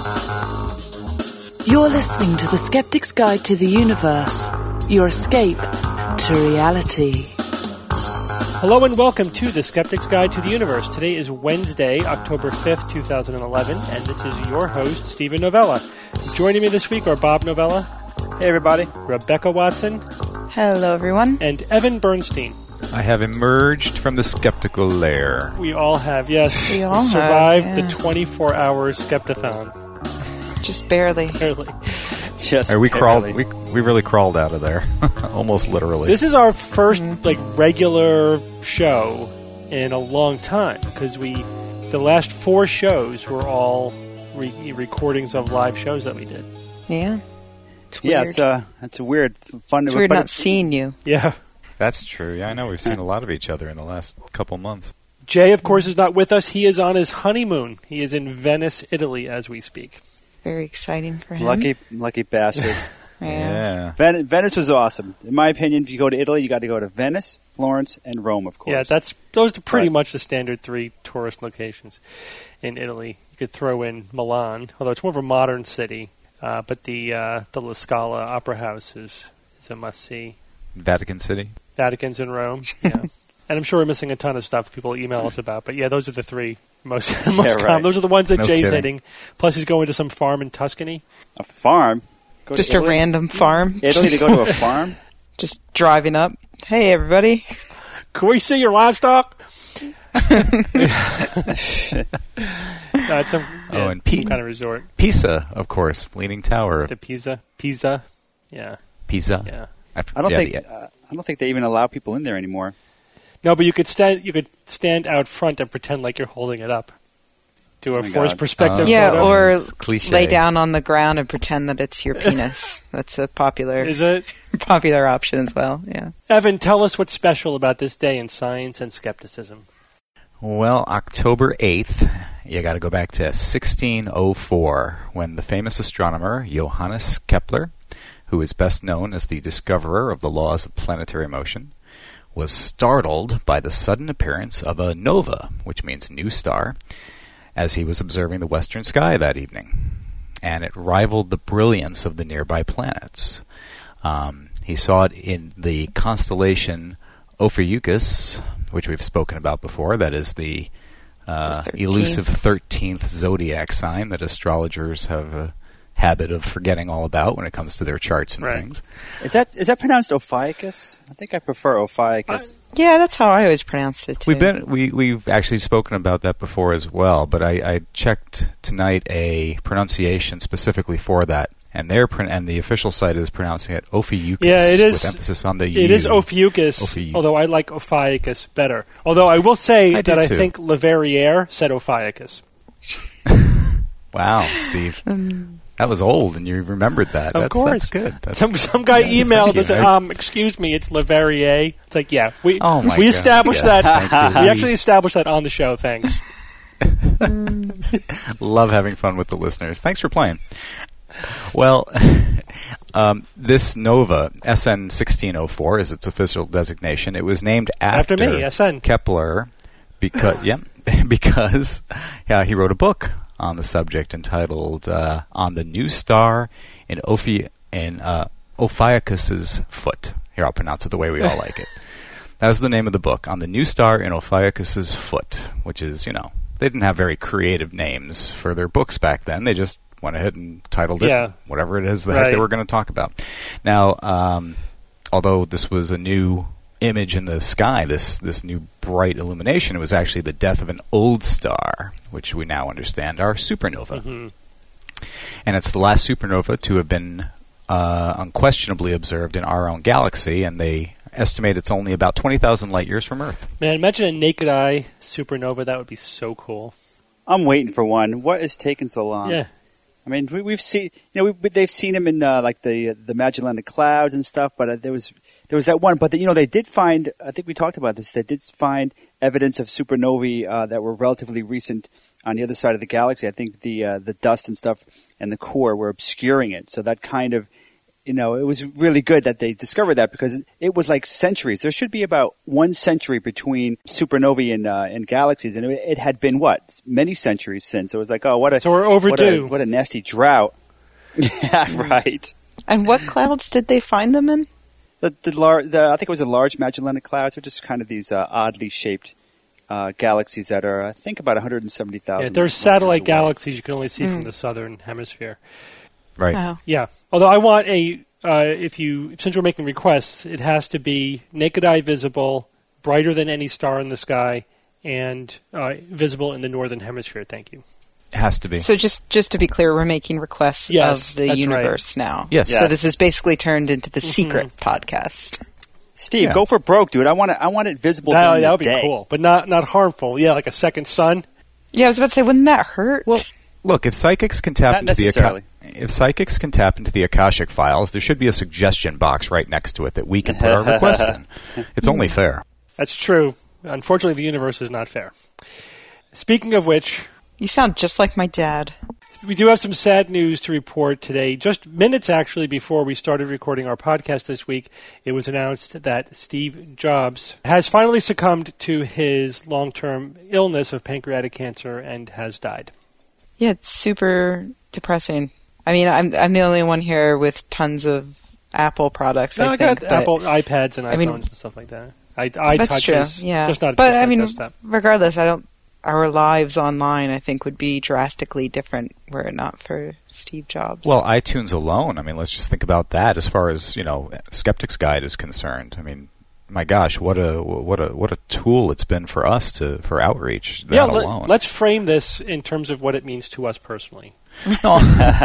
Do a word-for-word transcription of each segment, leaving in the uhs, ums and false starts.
You're listening to The Skeptic's Guide to the Universe, your escape to reality. Hello and welcome to The Skeptic's Guide to the Universe. Today is Wednesday, October fifth, twenty eleven, and this is your host, Stephen Novella. Joining me this week are Bob Novella. Hey, everybody. Rebecca Watson. Hello, everyone. And Evan Bernstein. I have emerged from the skeptical lair. We all have, yes. We all survived have, yeah. the twenty-four hour Skeptathon. Just barely. Barely. Just Right, we barely. crawled. We we really crawled out of there, almost literally. This is our first like regular show in a long time because we, the last four shows were all re- recordings of live shows that we did. Yeah. It's weird. Yeah, it's uh, it's a weird, fun. It's weird but not it's- seeing you. Yeah. That's true. Yeah, I know we've seen a lot of each other in the last couple months. Jay, of course, is not with us. He is on his honeymoon. He is in Venice, Italy, as we speak. Very exciting for him. Lucky, lucky bastard. Yeah. Yeah. Ven- Venice was awesome. In my opinion, if you go to Italy, you got to go to Venice, Florence, and Rome, of course. Yeah, that's those are pretty Right. much the standard three tourist locations in Italy. You could throw in Milan, although it's more of a modern city. Uh, but the uh, the La Scala Opera House is, is a must-see. Vatican City. Vatican's in Rome, yeah. And I'm sure we're missing a ton of stuff people email us about. But yeah, those are the three most most right. common. Those are the ones that No Jay's kidding. hitting. Plus, he's going to some farm in Tuscany. A farm. Go to Just a Italy? random farm. Italy to go to a farm? Just driving up. Hey, everybody. Can we see your livestock? No, it's some, Oh, yeah, and P- some kind of resort. Pisa, of course, Leaning Tower of The Pisa, Pisa, yeah, Pisa. yeah. I don't yeah, think the- uh, I don't think they even allow people in there anymore. No, but you could stand. You could stand out front and pretend like you're holding it up. Do a Oh my forced God. perspective Oh. Yeah, photo. or It's cliche. lay down on the ground and pretend that it's your penis. That's a popular Is it? popular option as well. Yeah. Evan, tell us what's special about this day in science and skepticism. Well, October eighth, you got to go back to sixteen oh four, when the famous astronomer Johannes Kepler, who is best known as the discoverer of the laws of planetary motion, was startled by the sudden appearance of a nova, which means new star, as he was observing the western sky that evening. And it rivaled the brilliance of the nearby planets. Um, he saw it in the constellation Ophiuchus, which we've spoken about before. That is the, uh, The thirteenth. elusive thirteenth zodiac sign that astrologers have a habit of forgetting all about when it comes to their charts and Right. things. Is that is that pronounced Ophiuchus? I think I prefer Ophiuchus. Yeah, that's how I always pronounced it, too. We've been we we've actually spoken about that before as well, but I, I checked tonight a pronunciation specifically for that, and their pron- and the official site is pronouncing it Ophiuchus. Yeah, it is- with emphasis on the It U. is Ophiuchus, Ophiu- although I like Ophiuchus better. Although I will say I do that I too. think Leverrier said Ophiuchus. Wow, Steve, Um, that was old, and you remembered that. Of that's, course. that's good. That's, Some some guy Yes, emailed thank you. and said, I- um, "Excuse me, it's Leverrier." It's like, yeah, we Oh my we God. established Yes, that. thank you. We actually established that on the show. Thanks. Love having fun with the listeners. Thanks for playing. Well, um, this nova, S N sixteen oh four, is its official designation. It was named after, After me, S N. Kepler, because yeah, because yeah, he wrote a book on the subject entitled uh, "On the New Star in Ophi in uh, Ophiuchus's Foot." Here, I'll pronounce it the way we all like it. That's the name of the book, "On the New Star in Ophiuchus's Foot," which is, you know, they didn't have very creative names for their books back then. They just went ahead and titled it Yeah. whatever it is the heck Right. they were going to talk about. Now, um, although this was a new image in the sky, this this new bright illumination, it was actually the death of an old star, which we now understand are supernova. Mm-hmm. And it's the last supernova to have been uh, unquestionably observed in our own galaxy, and they estimate it's only about twenty thousand light years from Earth. Man, imagine a naked eye supernova. That would be so cool. I'm waiting for one. What is taking so long? Yeah. I mean, we, we've seen, you know, we, they've seen him in uh, like the the Magellanic Clouds and stuff, but uh, there was there was that one. But the, you know, they did find. I think we talked about this. They did find evidence of supernovae uh, that were relatively recent on the other side of the galaxy. I think the uh, the dust and stuff and the core were obscuring it. So that kind of you know, it was really good that they discovered that because it was like centuries. There should be about one century between supernovae and, uh, and galaxies, and it, it had been, what, many centuries since. It was like, oh, what a... So we're overdue. What a, what a nasty drought. Yeah, right. And what clouds did they find them in? The, the, lar- the I think it was the Large Magellanic Clouds, are just kind of these uh, oddly shaped uh, galaxies that are, I think, about one hundred seventy thousand. Yeah, there's satellite galaxies you can only see mm. from the southern hemisphere. Right. Wow. Yeah. Although I want a, uh, if you, since we're making requests, it has to be naked eye visible, brighter than any star in the sky, and uh, visible in the northern hemisphere. Thank you. It has to be. So just, just to be clear, we're making requests yes, of the universe right. now. Yes. So yes. this is basically turned into the mm-hmm. secret podcast. Steve, yeah. go for broke, dude. I want it. I want it visible. That, during that the would be day. cool, but not not harmful. Yeah, like a second sun. Yeah, I was about to say, wouldn't that hurt? Well, look, if psychics can tap Not into the necessarily. Aka- if psychics can tap into the Akashic files, there should be a suggestion box right next to it that we can put our requests in. It's only fair. That's true. Unfortunately, the universe is not fair. Speaking of which, You sound just like my dad. we do have some sad news to report today. Just minutes, actually, before we started recording our podcast this week, it was announced that Steve Jobs has finally succumbed to his long-term illness of pancreatic cancer and has died. Yeah, it's super depressing. I mean, I'm I'm the only one here with tons of Apple products. No, I, I think, got but Apple iPads and iPhones I mean, and stuff like that. I, I that's touches, true. Yeah, just not. But just I not mean, desktop. regardless, I don't. Our lives online, I think, would be drastically different were it not for Steve Jobs. Well, iTunes alone, I mean, let's just think about that as far as, you know, Skeptic's Guide is concerned. I mean, my gosh, what a what a what a tool it's been for us to for outreach. That yeah, alone. let, let's frame this in terms of what it means to us personally. No,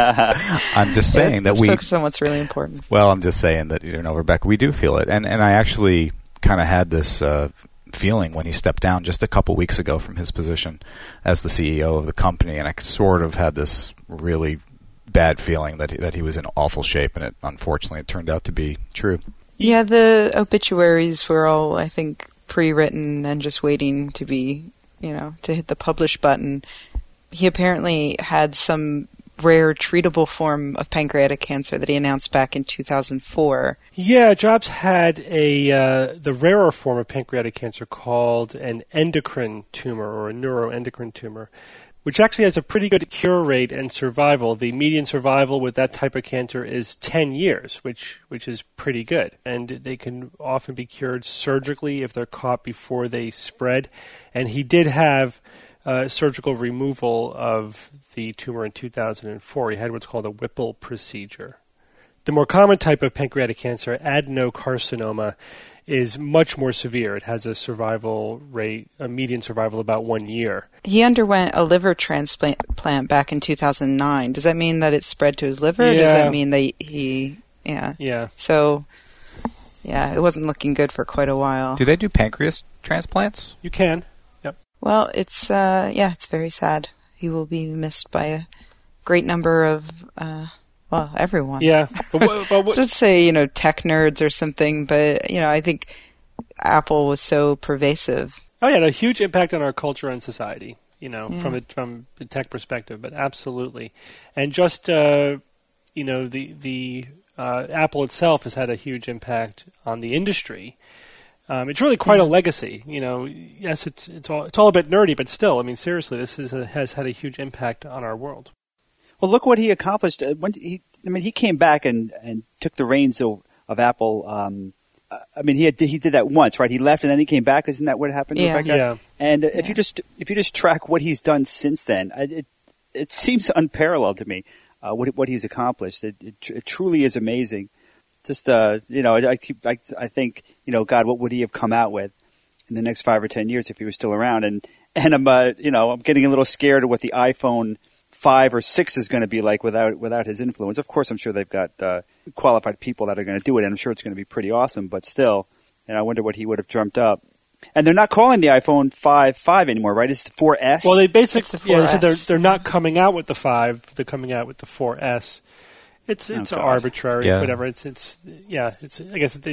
I'm just saying yeah, that let's we. focus on what's really important. Well, I'm just saying that, you know, Rebecca, we do feel it, and and I actually kind of had this uh, feeling when he stepped down just a couple weeks ago from his position as the C E O of the company, and I sort of had this really bad feeling that he, that he was in awful shape, and it unfortunately it turned out to be true. Yeah, the obituaries were all, I think, pre-written and just waiting to be, you know, to hit the publish button. He apparently had some rare treatable form of pancreatic cancer that he announced back in two thousand four. Yeah, Jobs had a uh, the rarer form of pancreatic cancer called an endocrine tumor or a neuroendocrine tumor, which actually has a pretty good cure rate and survival. The median survival with that type of cancer is ten years, which which is pretty good. And they can often be cured surgically if they're caught before they spread. And he did have uh, surgical removal of the tumor in two thousand four. He had what's called a Whipple procedure. The more common type of pancreatic cancer, adenocarcinoma, is much more severe. It has a survival rate, a median survival about one year. He underwent a liver transplant back in two thousand nine. Does that mean that it spread to his liver? Yeah. Or does that mean that he, yeah. Yeah. So, yeah, it wasn't looking good for quite a while. Do they do pancreas transplants? You can. Yep. Well, it's, uh, yeah, it's very sad. He will be missed by a great number of, uh, well, everyone. Yeah. But, wh- but wh- so let's say, you know, tech nerds or something, but, you know, I think Apple was so pervasive. Oh, yeah, it had a huge impact on our culture and society, you know, Yeah. from a, from a tech perspective, but absolutely. And just, uh, you know, the, the uh, Apple itself has had a huge impact on the industry. Um, it's really quite a legacy, you know. Yes, it's it's all it's all a bit nerdy, but still, I mean, seriously, this is a, has had a huge impact on our world. Well, look what he accomplished. Uh, When he, I mean, he came back and, and took the reins of, of Apple. Um, uh, I mean, he had, he did that once, right? He left and then he came back. Isn't that what happened, Yeah. Rebecca? Yeah. And uh, Yeah. if you just if you just track what he's done since then, I- it it seems unparalleled to me. Uh, what what he's accomplished, it, it, tr- it truly is amazing. Just uh, you know, I, I keep I, I think you know, God, what would he have come out with in the next five or ten years if he was still around? And and I'm uh, you know, I'm getting a little scared of what the iPhone five or six is going to be like without without his influence. Of course, I'm sure they've got uh, qualified people that are going to do it, and I'm sure it's going to be pretty awesome. But still, and I wonder what he would have dreamt up. And they're not calling the iPhone five five anymore, right? It's the four S. Well, they It's basically the yeah, they said they're four S. they're not coming out with the five. They're coming out with the four S. It's it's Oh, God. arbitrary, Yeah. whatever. It's it's yeah. It's I guess they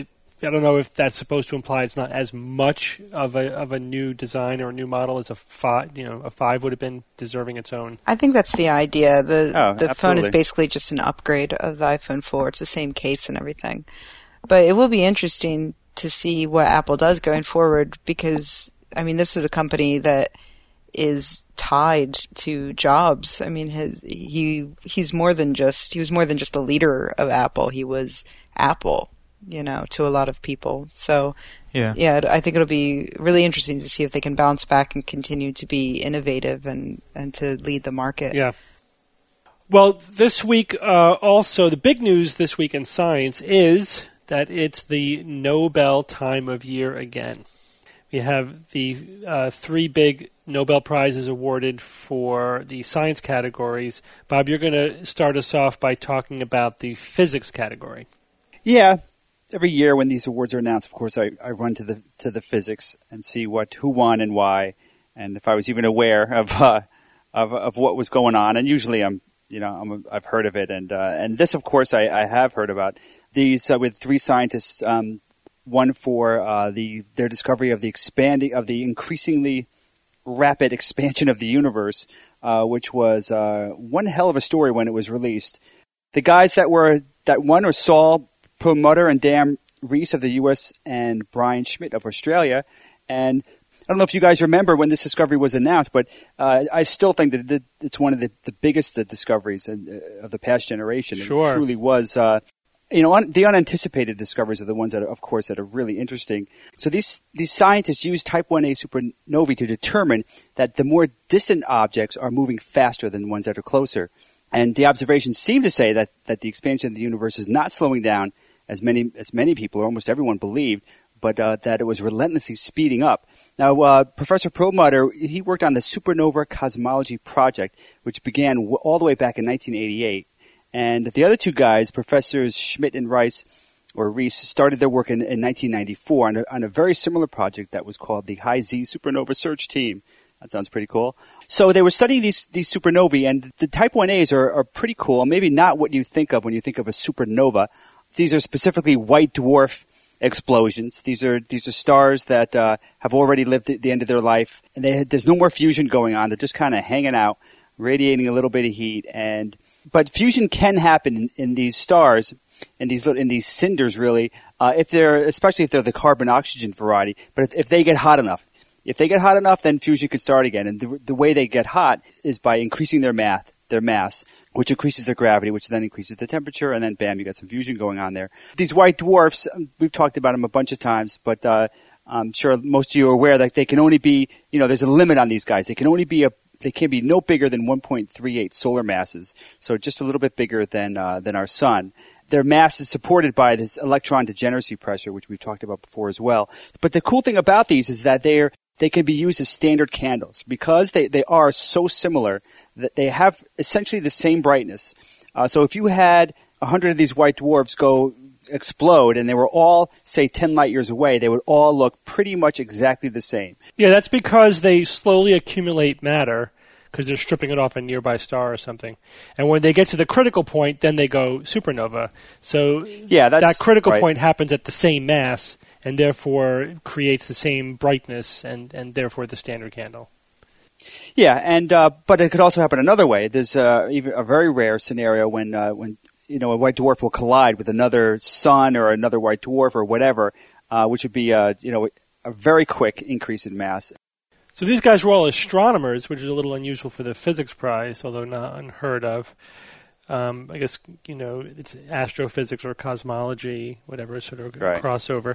I don't know if that's supposed to imply it's not as much of a of a new design or a new model as a five. You know, a five would have been deserving its own. I think that's the idea. The Oh, the phone is absolutely. basically just an upgrade of the iPhone four. It's the same case and everything. But it will be interesting to see what Apple does going forward because, I mean, this is a company that is tied to Jobs. I mean, his, he he's more than just he was more than just a leader of Apple. He was Apple, you know, to a lot of people. So Yeah. yeah, I think it'll be really interesting to see if they can bounce back and continue to be innovative and, and to lead the market. Yeah. Well, this week uh, also the big news this week in science is that it's the Nobel time of year again. We have the uh, three big Nobel Prizes awarded for the science categories. Bob, you're going to start us off by talking about the physics category. Yeah. Every year when these awards are announced, of course, I, I run to the to the physics and see what who won and why, and if I was even aware of uh, of of what was going on. And usually, I'm you know I'm, I've heard of it, and uh, and this, of course, I, I have heard about these uh, with three scientists. Um, one for uh, the their discovery of the expanding of the increasingly rapid expansion of the universe, uh, which was uh, one hell of a story when it was released. The guys that were that won were Saul Perlmutter and Dan Rees of the U S and Brian Schmidt of Australia. And I don't know if you guys remember when this discovery was announced, but uh, I still think that it's one of the, the biggest discoveries in, uh, of the past generation. Sure. It truly was. Uh, you know, un- the unanticipated discoveries are the ones that, are, of course, that are really interesting. So these these scientists use Type one A supernovae to determine that the more distant objects are moving faster than ones that are closer. And the observations seem to say that, that the expansion of the universe is not slowing down as many as many people or almost everyone believed, but uh, that it was relentlessly speeding up. Now, uh, Professor Perlmutter, he worked on the Supernova Cosmology Project, which began w- all the way back in nineteen eighty-eight. And the other two guys, Professors Schmidt and Rice, or Rees, started their work in, in nineteen ninety-four on a, on a very similar project that was called the High Z Supernova Search Team. That sounds pretty cool. So they were studying these these supernovae, and the Type one A's are, are pretty cool. Maybe not what you think of when you think of a supernova. These are specifically white dwarf explosions. These are these are stars that uh, have already lived at the end of their life, and they, there's no more fusion going on. They're just kind of hanging out, radiating a little bit of heat. And but fusion can happen in, in these stars, in these in these cinders, really, uh, if they're especially if they're the carbon oxygen variety. But if, if they get hot enough, if they get hot enough, then fusion could start again. And the, the way they get hot is by increasing their mass. their mass, which increases their gravity, which then increases the temperature, and then bam, you got some fusion going on there. These white dwarfs, we've talked about them a bunch of times, but uh, I'm sure most of you are aware that they can only be, you know, there's a limit on these guys. They can only be a, they can be no bigger than one point three eight solar masses, so just a little bit bigger than uh, than our sun. Their mass is supported by this electron degeneracy pressure, which we've talked about before as well. But the cool thing about these is that they're They can be used as standard candles because they, they are so similar that they have essentially the same brightness. Uh, so if you had a hundred of these white dwarfs go explode and they were all, say, ten light years away, they would all look pretty much exactly the same. Yeah, that's because they slowly accumulate matter because they're stripping it off a nearby star or something. And when they get to the critical point, then they go supernova. So yeah, that's, that critical right. point happens at the same mass, and therefore creates the same brightness and, and therefore the standard candle. Yeah, and uh, but it could also happen another way. There's uh, even a very rare scenario when uh, when you know a white dwarf will collide with another sun or another white dwarf or whatever, uh, which would be uh, you know a very quick increase in mass. So these guys were all astronomers, which is a little unusual for the physics prize, although not unheard of. Um, I guess, you know, it's astrophysics or cosmology, whatever sort of right. crossover.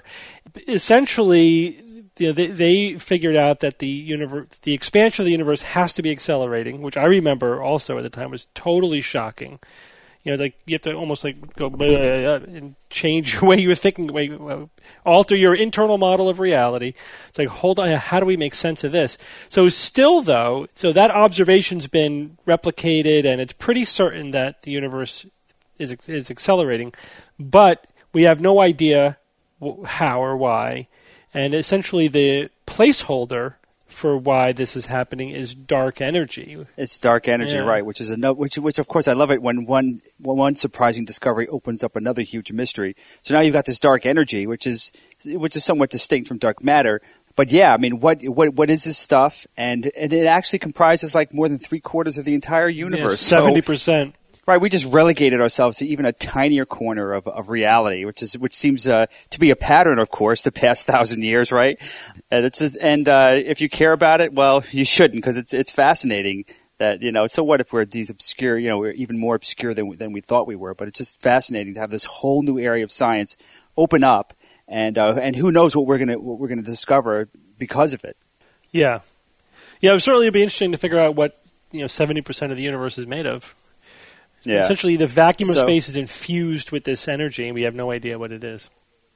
Essentially, you know, they, they figured out that the universe, the expansion of the universe has to be accelerating, which I remember also at the time was totally shocking. You know, like you have to almost like go uh, and change your way you were thinking, way, uh, alter your internal model of reality. It's like, hold on, how do we make sense of this? So still, though, so that observation's been replicated, and it's pretty certain that the universe is is accelerating, but we have no idea how or why. And essentially, the placeholder for why this is happening is dark energy. It's dark energy, Yeah. right? Which is a which, which of course I love it when one when one surprising discovery opens up another huge mystery. So now you've got this dark energy, which is which is somewhat distinct from dark matter. But yeah, I mean, what what what is this stuff? And and it actually comprises like more than three quarters of the entire universe. Seventy So, percent. right, we just relegated ourselves to even a tinier corner of, of reality, which is which seems uh, to be a pattern, of course, the past thousand years, right? And it's just, and uh, if you care about it, well, you shouldn't, because it's it's fascinating that, you know. So what if we're these obscure, you know, we're even more obscure than than we thought we were? But it's just fascinating to have this whole new area of science open up, and uh, and who knows what we're gonna what we're gonna discover because of it. Yeah. Yeah, it would certainly be interesting to figure out what, you know, seventy percent of the universe is made of. Yeah. Essentially, the vacuum of So- space is infused with this energy, and we have no idea what it is.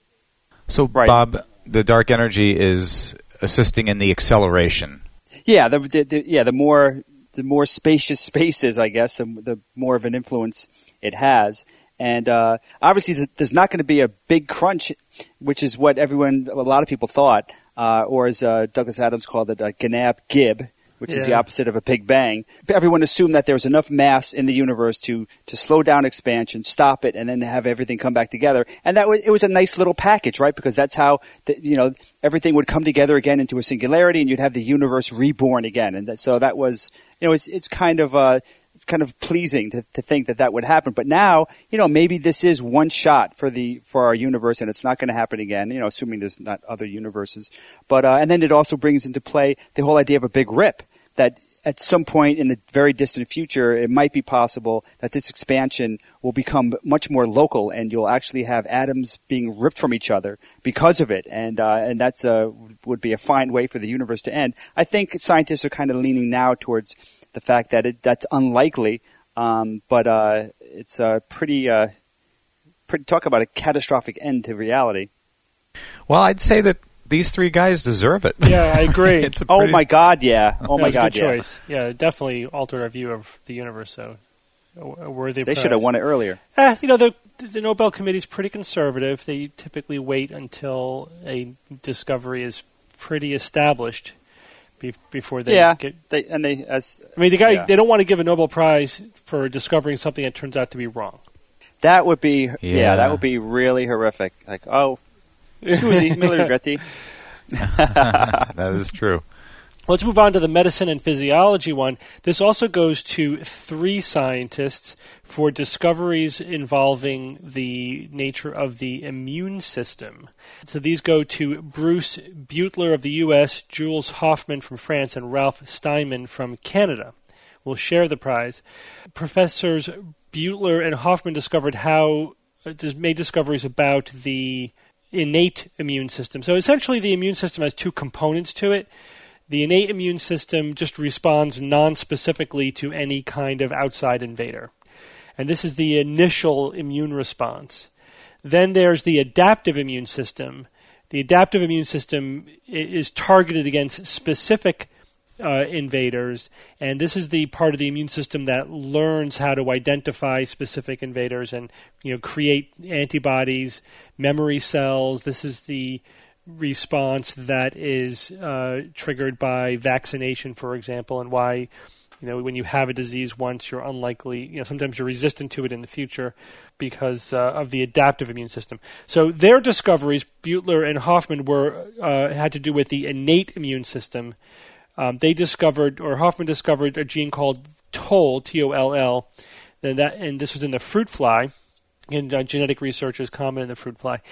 So, Right. Bob, the dark energy is assisting in the acceleration. Yeah, the, the, the yeah the more the more spacious space is, I guess, the, the more of an influence it has. And uh, obviously, th- there's not going to be a big crunch, which is what everyone, a lot of people thought, uh, or as uh, Douglas Adams called it, a Gnab-Gib, which is the Yeah. opposite of a Big Bang. Everyone assumed that there was enough mass in the universe to to slow down expansion, stop it, and then have everything come back together. And that was, it was a nice little package, right? Because that's how the, you know everything would come together again into a singularity, and you'd have the universe reborn again. And that, so that was, you know, it's it's kind of uh, kind of pleasing to, to think that that would happen. But now, you know, maybe this is one shot for the for our universe, and it's not going to happen again. You know, assuming there's not other universes. But uh, and then it also brings into play the whole idea of a big rip. That at some point in the very distant future, it might be possible that this expansion will become much more local, and you'll actually have atoms being ripped from each other because of it, and uh, and that's uh, would be a fine way for the universe to end. I think scientists are kind of leaning now towards the fact that it, that's unlikely, um, but uh, it's uh, pretty, uh, pretty talk about a catastrophic end to reality. Well, I'd say that these three guys deserve it. Yeah, I agree. It's a Oh pretty- my God, yeah! Oh That my was a God, good yeah! choice. Yeah, it definitely altered our view of the universe, so a, a worthy They prize. should have won it earlier. Eh, you know, the, the Nobel Committee is pretty conservative. They typically wait until a discovery is pretty established be, before they Yeah, get... they, and they as I mean, the guy, yeah. they don't want to give a Nobel Prize for discovering something that turns out to be wrong. That would be, yeah, Yeah. that would be really horrific. Like, oh, scusi, mi regretti. That is true. Let's move on to the medicine and physiology one. This also goes to three scientists for discoveries involving the nature of the immune system. So these go to Bruce Beutler of the U S, Jules Hoffman from France, and Ralph Steinman from Canada. We'll share the prize. Professors Beutler and Hoffman discovered how uh, made discoveries about the innate immune system. So essentially the immune system has two components to it. The innate immune system just responds non-specifically to any kind of outside invader. And this is the initial immune response. Then there's the adaptive immune system. The adaptive immune system is targeted against specific uh, invaders, and this is the part of the immune system that learns how to identify specific invaders and, you know, create antibodies, memory cells. This is the response that is uh, triggered by vaccination, for example, and why, you know, when you have a disease once, you're unlikely, you know, sometimes you're resistant to it in the future because uh, of the adaptive immune system. So their discoveries, Beutler and Hoffman, were uh, had to do with the innate immune system. Um, they discovered, or Hoffman discovered, a gene called Toll, T O L L, and that, and this was in the fruit fly. And uh, genetic research is common in the fruit fly.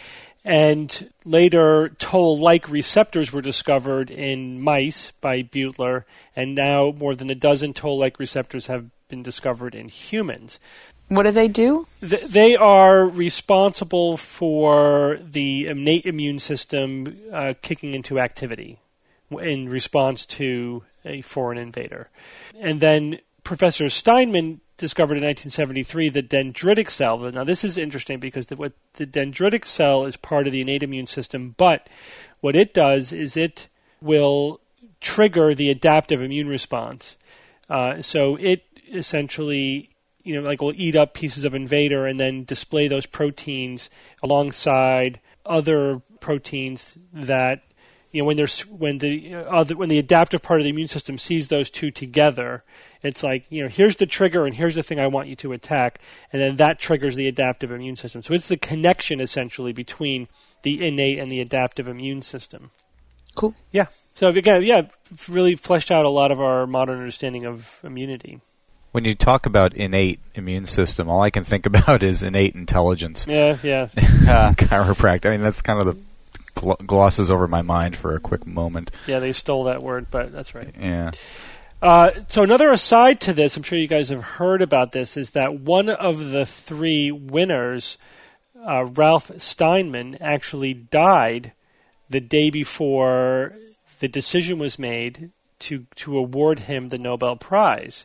And later, toll-like receptors were discovered in mice by Beutler, and now more than a dozen toll-like receptors have been discovered in humans. What do they do? Th- they are responsible for the innate immune system uh, kicking into activity in response to a foreign invader. And then Professor Steinman discovered in nineteen seventy-three the dendritic cell. Now, this is interesting because the, what the dendritic cell is part of the innate immune system, but what it does is it will trigger the adaptive immune response. Uh, so it essentially, you know, like will eat up pieces of invader and then display those proteins alongside other proteins that you know, when there's when the uh, the, when the adaptive part of the immune system sees those two together, it's like, you know, here's the trigger and here's the thing I want you to attack, and then that triggers the adaptive immune system. So it's the connection essentially between the innate and the adaptive immune system. Cool. Yeah. So again, yeah, really fleshed out a lot of our modern understanding of immunity. When you talk about innate immune system, all I can think about is innate intelligence. Yeah, yeah. uh, chiropractic. I mean, that's kind of the gl- glosses over my mind for a quick moment. Yeah, they stole that word, but that's right. Yeah. Uh, so another aside to this, I'm sure you guys have heard about this, is that one of the three winners, uh, Ralph Steinman, actually died the day before the decision was made to to award him the Nobel Prize.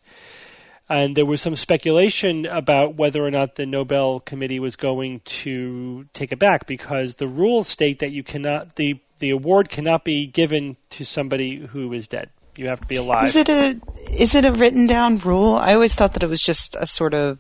And there was some speculation about whether or not the Nobel Committee was going to take it back, because the rules state that you cannot the the award cannot be given to somebody who is dead. You have to be alive. Is it a is it a written down rule? I always thought that it was just a sort of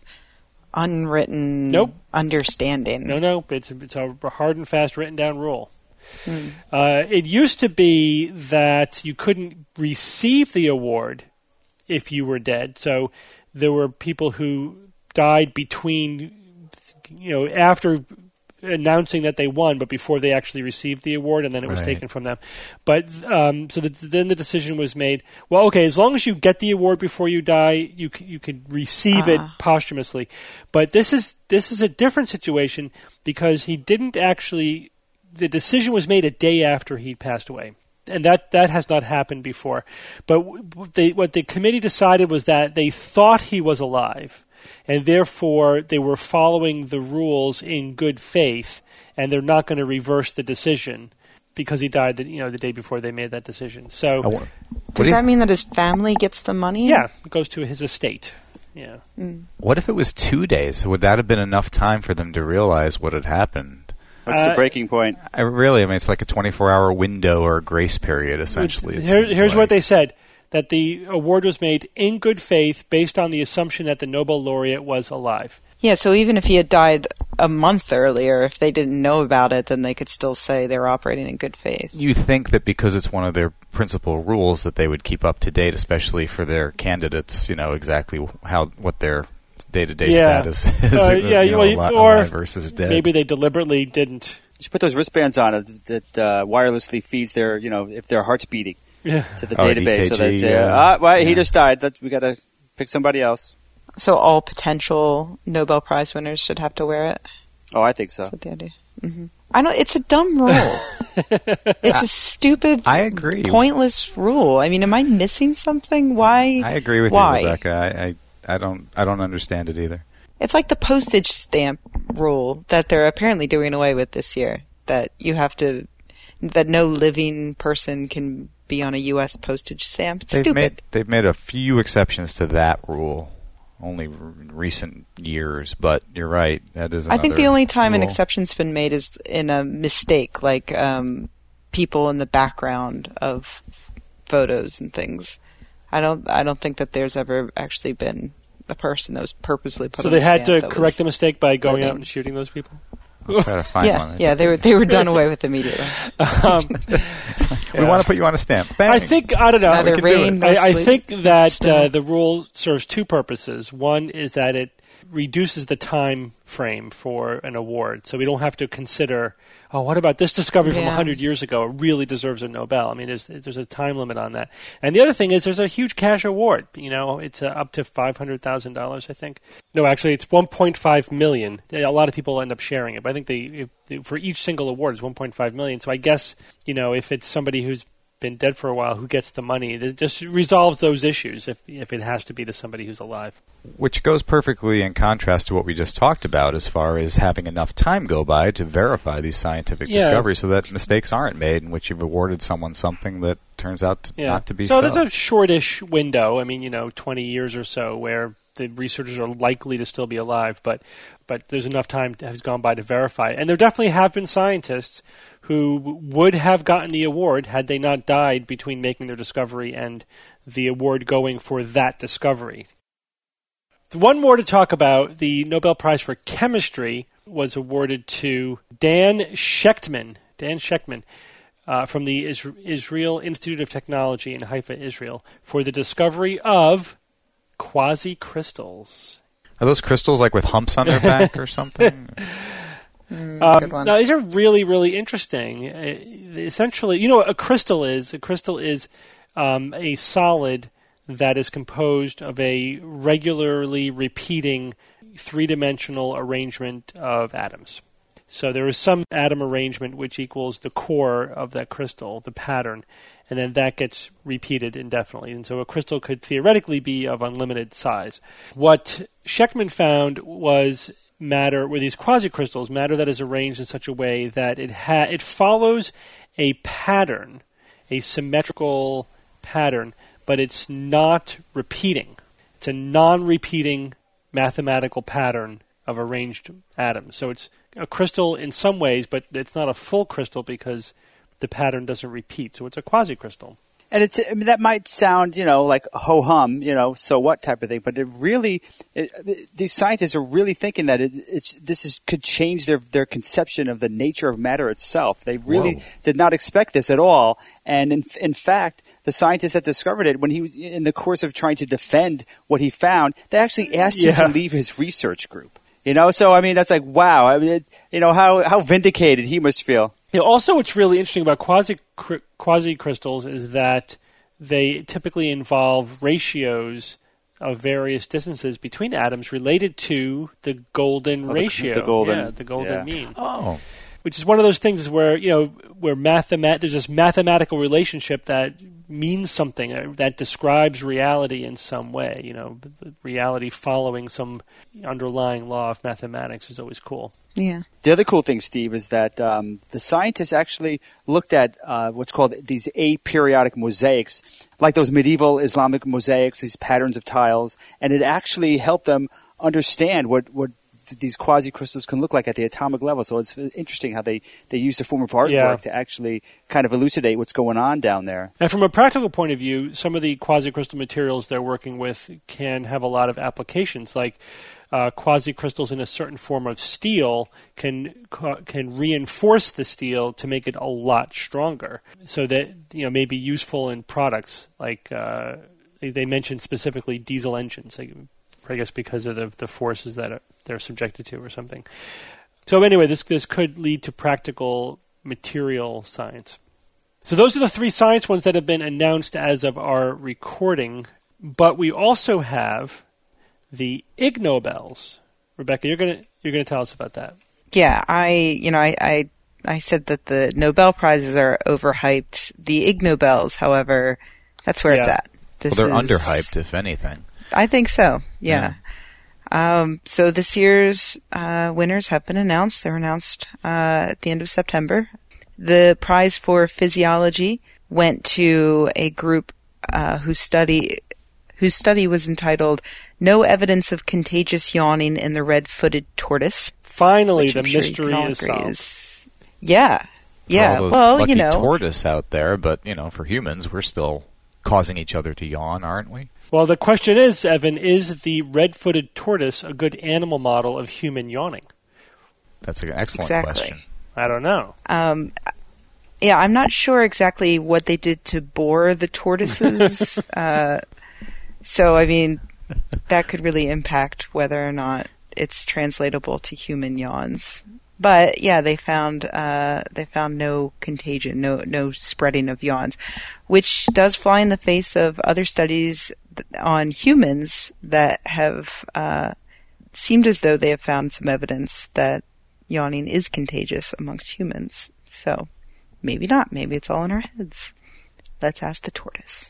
unwritten nope. understanding. No, no, it's it's a hard and fast written down rule. Hmm. Uh, it used to be that you couldn't receive the award if you were dead. So there were people who died between, you know, after announcing that they won, but before they actually received the award, and then it was right. taken from them. But um, so the, then the decision was made. Well, okay, as long as you get the award before you die, you c- you can receive uh-huh. it posthumously. But this is this is a different situation, because he didn't actually. The decision was made a day after he passed away, and that, that has not happened before. But they, what the committee decided was that they thought he was alive, and therefore they were following the rules in good faith, and they're not going to reverse the decision because he died the, you know, the day before they made that decision. So, want, does that mean that his family gets the money? Yeah, it goes to his estate. Yeah. Mm. What if it was two days? Would that have been enough time for them to realize what had happened? What's uh, the breaking point? I really, I mean, it's like a twenty-four hour window or a grace period, essentially. Here, here's like. what they said, that the award was made in good faith based on the assumption that the Nobel laureate was alive. Yeah, so even if he had died a month earlier, if they didn't know about it, then they could still say they were operating in good faith. You think that because it's one of their principal rules that they would keep up to date, especially for their candidates, you know, exactly how what their day-to-day yeah. status is. Uh, you yeah, know, well, alive or versus dead. Maybe they deliberately didn't. You should put those wristbands on it that uh, wirelessly feeds their, you know, if their heart's beating yeah. to the oh, database. E K G, so that uh, yeah. ah, well, yeah. he just died. That, we got to pick somebody else. So all potential Nobel Prize winners should have to wear it? Oh, I think so. That's the idea. Mm-hmm. I don't. It's a dumb rule. It's a stupid, I agree. pointless rule. I mean, am I missing something? Why? I agree with why? you, Rebecca. I, I, I don't, I don't understand it either. It's like the postage stamp rule that they're apparently doing away with this year. That you have to, that no living person can be on a U S postage stamp. It's they've stupid. Made, they've made a few exceptions to that rule, only in recent years. But you're right. That is. I think the only time rule. an exception's been made is in a mistake, like um, people in the background of photos and things. I don't. I don't think that there's ever actually been a person that was purposely put So on they a had stamp to that correct was the mistake by going living. out and shooting those people? I'll try to find yeah, one. yeah, they were they were done away with immediately. Um, We yeah. want to put you on a stamp. Bang. I think, I don't know. Neither We can do rain it. nor I, I sleet. think that Still. uh, the rule serves two purposes. One is that it reduces the time frame for an award, so we don't have to consider, oh, what about this discovery from Yeah. one hundred years ago? It really deserves a Nobel. I mean, there's there's a time limit on that. And the other thing is there's a huge cash award. You know, it's uh, up to five hundred thousand dollars, I think. No, actually, it's one point five million dollars. A lot of people end up sharing it, but I think they, if, for each single award is one point five million dollars. So I guess, you know, if it's somebody who's been dead for a while who gets the money, it just resolves those issues if if it has to be to somebody who's alive. Which goes perfectly in contrast to what we just talked about as far as having enough time go by to verify these scientific Yeah. discoveries so that mistakes aren't made in which you've awarded someone something that turns out to Yeah. not to be so. so. There's a shortish window, I mean, you know, twenty years or so where the researchers are likely to still be alive, but but there's enough time that has gone by to verify it. And there definitely have been scientists who would have gotten the award had they not died between making their discovery and the award going for that discovery. One more to talk about, the Nobel Prize for Chemistry was awarded to Dan Shechtman. Dan Shechtman. uh, from the Is- Israel Institute of Technology in Haifa, Israel, for the discovery of quasi-crystals. Are those crystals like with humps on their back or something? Mm, Um, good one. now, these are really, really interesting. Uh, essentially, you know what a crystal is? A crystal is um, a solid that is composed of a regularly repeating three-dimensional arrangement of atoms. So there is some atom arrangement which equals the core of that crystal, the pattern, and then that gets repeated indefinitely. And so a crystal could theoretically be of unlimited size. What Shechtman found was matter, were these quasicrystals, matter that is arranged in such a way that it ha- it follows a pattern, a symmetrical pattern, but it's not repeating. It's a non-repeating mathematical pattern of arranged atoms. So it's a crystal in some ways, but it's not a full crystal because the pattern doesn't repeat. So it's a quasicrystal. And it's I mean, that might sound, you know, like ho hum, you know, so what type of thing, but it really, it, it, these scientists are really thinking that it, it's this is could change their their conception of the nature of matter itself. They really Whoa. did not expect this at all, and in in fact, the scientist that discovered it, when he was in the course of trying to defend what he found, they actually asked him Yeah. to leave his research group. You know, so I mean, that's like wow. I mean, it, you know, how how vindicated he must feel. You know, also, what's really interesting about quasi quasi crystals is that they typically involve ratios of various distances between atoms related to the golden Oh, the- ratio. the golden- yeah, the golden yeah. mean. Oh. Which is one of those things where, you know, where mathemat- there's this mathematical relationship that means something, uh, that describes reality in some way. You know, reality following some underlying law of mathematics is always cool. Yeah. The other cool thing, Steve, is that um, the scientists actually looked at uh, what's called these aperiodic mosaics, like those medieval Islamic mosaics, these patterns of tiles, and it actually helped them understand what, what these quasi-crystals can look like at the atomic level. So it's interesting how they, they used a form of artwork Yeah. to actually kind of elucidate what's going on down there. And from a practical point of view, some of the quasi-crystal materials they're working with can have a lot of applications, like uh, quasi-crystals in a certain form of steel can can reinforce the steel to make it a lot stronger, so that, you know, may be useful in products like uh, they, they mentioned specifically diesel engines, like, I guess because of the, the forces that they're subjected to or something. So anyway, this this could lead to practical material science. So those are the three science ones that have been announced as of our recording. But we also have the Ig Nobels. Rebecca, you're gonna you're gonna tell us about that. Yeah, I you know I I, I said that the Nobel prizes are overhyped. The Ig Nobels, however, that's where it's Yeah. at. This Well, they're is- underhyped, if anything. I think so. Yeah. Um, so this year's uh, winners have been announced. They were announced uh, at the end of September. The prize for physiology went to a group uh, whose study whose study was entitled "No Evidence of Contagious Yawning in the Red-Footed Tortoise." Finally, which the I'm sure you mystery can all is agree solved. is- Yeah. Yeah. For all those Well, lucky you know. tortoise out there, but, you know, for humans, we're still causing each other to yawn, aren't we? Well, the question is, Evan, is the red-footed tortoise a good animal model of human yawning? That's an excellent Exactly. question. I don't know. Um, yeah, I'm not sure exactly what they did to bore the tortoises. uh, so, I mean, that could really impact whether or not it's translatable to human yawns. But yeah, they found uh, they found no contagion, no no spreading of yawns, which does fly in the face of other studies th- on humans that have uh, seemed as though they have found some evidence that yawning is contagious amongst humans. So maybe not. Maybe it's all in our heads. Let's ask the tortoise.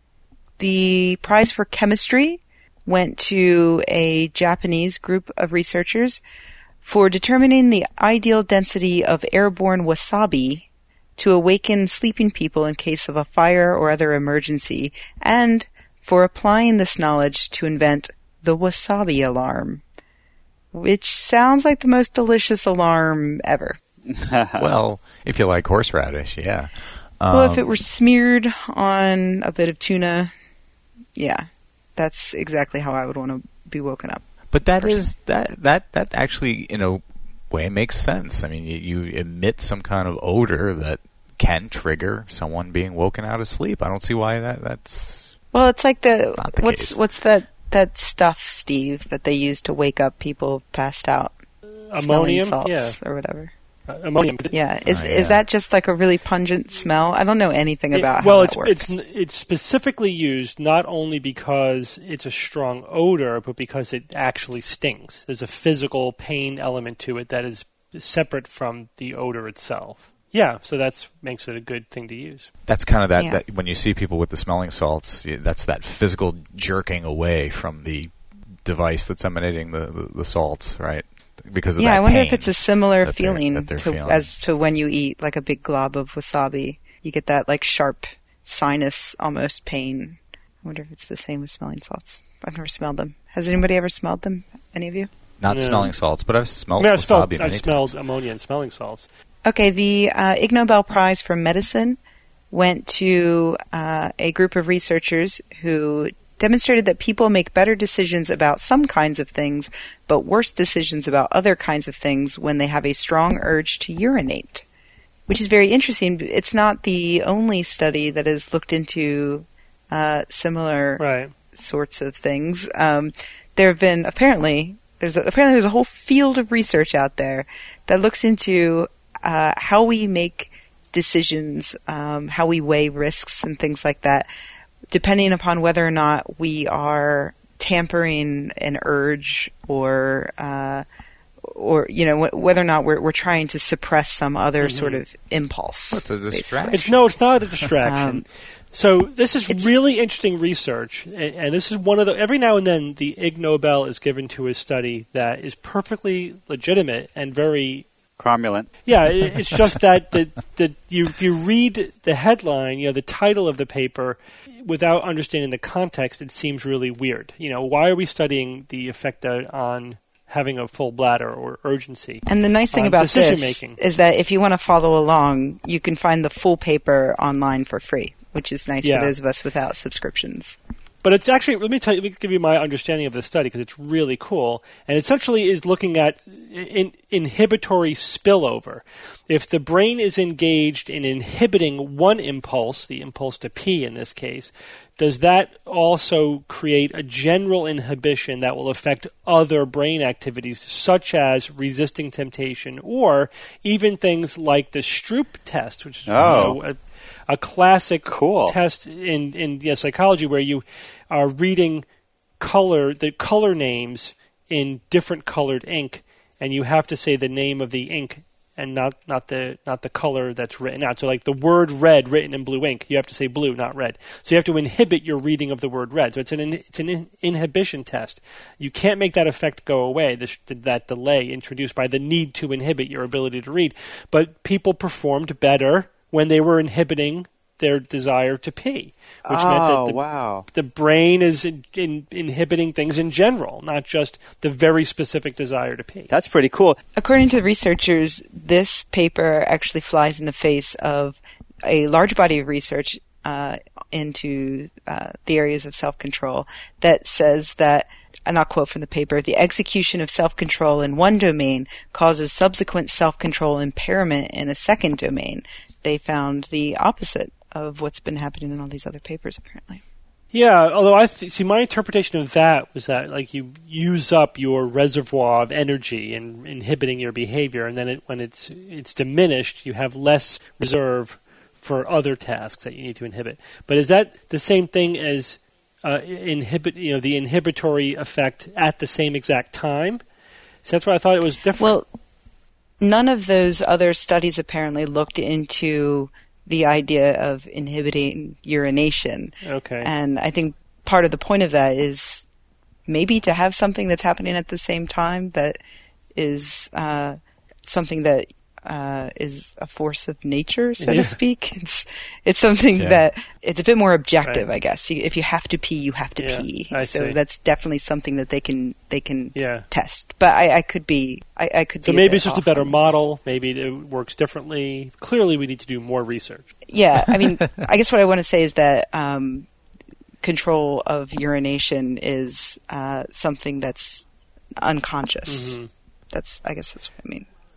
The prize for chemistry went to a Japanese group of researchers for determining the ideal density of airborne wasabi to awaken sleeping people in case of a fire or other emergency, and for applying this knowledge to invent the wasabi alarm, which sounds like the most delicious alarm ever. Well, if you like horseradish, yeah. Well, if Um, it were smeared on a bit of tuna, yeah, that's exactly how I would want to be woken up. But that is that that that actually, in a way, makes sense. I mean, you, you emit some kind of odor that can trigger someone being woken out of sleep. I don't see why that that's. Well, it's like the, Not the what's case. what's that that stuff, Steve, that they use to wake up people passed out? Ammonium, Smelling yeah, salts or whatever. uh, ammonium. Yeah, is Oh, is yeah. that just like a really pungent smell? I don't know anything It- about well, how it's that works. it's it's specifically used not only because it's a strong odor, but because it actually stings. There's a physical pain element to it that is separate from the odor itself. Yeah, so that's makes it a good thing to use. That's kind of that, Yeah. that when you see people with the smelling salts, y- that's that physical jerking away from the device that's emanating the, the, the salts, right? Because of Yeah, that I wonder pain if it's a similar that they're- feeling that they're to, feeling. as to when you eat like a big glob of wasabi. You get that like sharp sinus almost pain. I wonder if it's the same with smelling salts. I've never smelled them. Has anybody ever smelled them? Any of you? Not No. smelling salts, but I've I smelled mean, I've wasabi smelled, many I've smelled times. ammonia and smelling salts. Okay, the uh, Ig Nobel Prize for Medicine went to uh, a group of researchers who demonstrated that people make better decisions about some kinds of things, but worse decisions about other kinds of things when they have a strong urge to urinate, which is very interesting. It's not the only study that has looked into uh, similar Right. sorts of things. Um, there have been apparently there's a, apparently there's a whole field of research out there that looks into uh, how we make decisions, um, how we weigh risks and things like that, depending upon whether or not we are tampering an urge or uh, or you know wh- whether or not we're we're trying to suppress some other Mhm. sort of impulse. It's a basically. distraction. It's no, it's not a distraction. Um, so this is it's- really interesting research, and, and this is one of the. Every now and then, the Ig Nobel is given to a study that is perfectly legitimate and very. Cromulent. Yeah, it, it's just that the, the you if you read the headline, you know, the title of the paper, without understanding the context, it seems really weird. You know, why are we studying the effect uh, on having a full bladder or urgency? And the nice thing on about decision this making. is that if you want to follow along, you can find the full paper online for free, which is nice Yeah. for those of us without subscriptions. But it's actually, let me tell you, let me give you my understanding of this study because it's really cool. And essentially is looking at in, inhibitory spillover. If the brain is engaged in inhibiting one impulse, the impulse to pee in this case, does that also create a general inhibition that will affect other brain activities, such as resisting temptation, or even things like the Stroop test, which is you Oh. know, a, a classic Cool. test in in yeah, psychology where you are reading color the color names in different colored ink, and you have to say the name of the ink and not not the not the color that's written out. So like the word red written in blue ink, you have to say blue, not red. So you have to inhibit your reading of the word red. So it's an in, it's an in, inhibition test. You can't make that effect go away. This, that delay introduced by the need to inhibit your ability to read. But people performed better when they were inhibiting their desire to pee, which oh, meant that the, wow. the brain is in, in, inhibiting things in general, not just the very specific desire to pee. That's pretty cool. According to the researchers, this paper actually flies in the face of a large body of research uh, into uh, the areas of self-control that says that, and I'll quote from the paper, the execution of self-control in one domain causes subsequent self-control impairment in a second domain. They found the opposite of what's been happening in all these other papers, apparently. Yeah, although I th- see my interpretation of that was that like you use up your reservoir of energy in inhibiting your behavior, and then it, when it's it's diminished, you have less reserve for other tasks that you need to inhibit. But is that the same thing as uh, inhibit? You know, the inhibitory effect at the same exact time? So that's why I thought it was different. Well, none of those other studies apparently looked into the idea of inhibiting urination. Okay. And I think part of the point of that is maybe to have something that's happening at the same time that is uh, something that uh, is a force of nature, so Yeah. to speak. It's it's something Yeah. that it's a bit more objective, Right. I guess. You, if you have to pee, you have to Yeah, pee. I so see. that's definitely something that they can they can Yeah. test. But I, I could be I, I could So be a maybe bit it's just a off better on this. model. Maybe it works differently. Clearly, we need to do more research. Yeah, I mean, I guess what I want to say is that um, control of urination is uh, something that's unconscious. Mhm. That's, I guess, that's what I mean.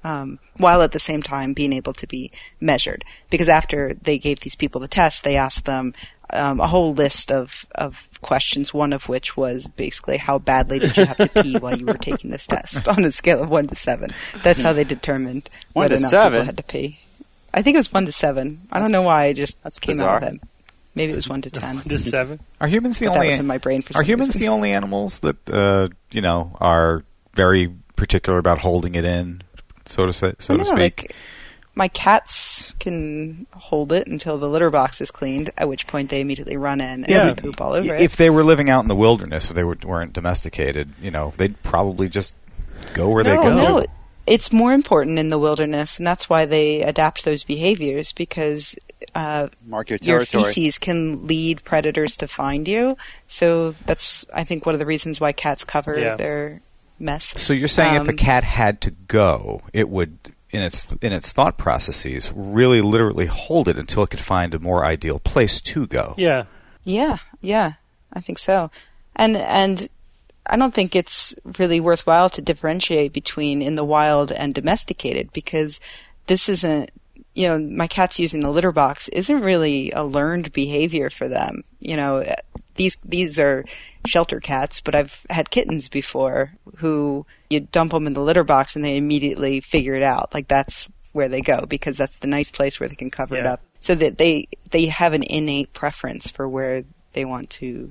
um, while at the same time being able to be measured. Because after they gave these people the test, they asked them um, a whole list of, of questions, one of which was basically how badly did you have to pee while you were taking this test on a scale of one to seven. That's how they determined One whether to or not seven? people had to pee. I think it was one to seven. I don't know why I just That's came bizarre. out with that. Maybe it was one to ten. This seven. Are humans the But that only was in my brain for Are some humans reason. the only animals that uh, you know are very particular about holding it in, so to say, so I to know, speak? like, my cats can hold it until the litter box is cleaned, at which point they immediately run in and Yeah. poop all over it. If they were living out in the wilderness, if they were, weren't domesticated, you know, they'd probably just go where they no, go. no, it's more important in the wilderness, and that's why they adapt those behaviors, because uh, Mark your your territory. feces can lead predators to find you. So that's, I think, one of the reasons why cats cover Yeah. their mess. So you're saying if a Um, cat had to go, it would, in its in its thought processes, really literally hold it until it could find a more ideal place to go. Yeah. Yeah, yeah, I think so. And and I don't think it's really worthwhile to differentiate between in the wild and domesticated, because this isn't, you know, my cat's using the litter box isn't really a learned behavior for them. You know, these these are shelter cats, but I've had kittens before who you dump them in the litter box and they immediately figure it out. Like that's where they go, because that's the nice place where they can cover it Yeah. up. So that they they have an innate preference for where they want to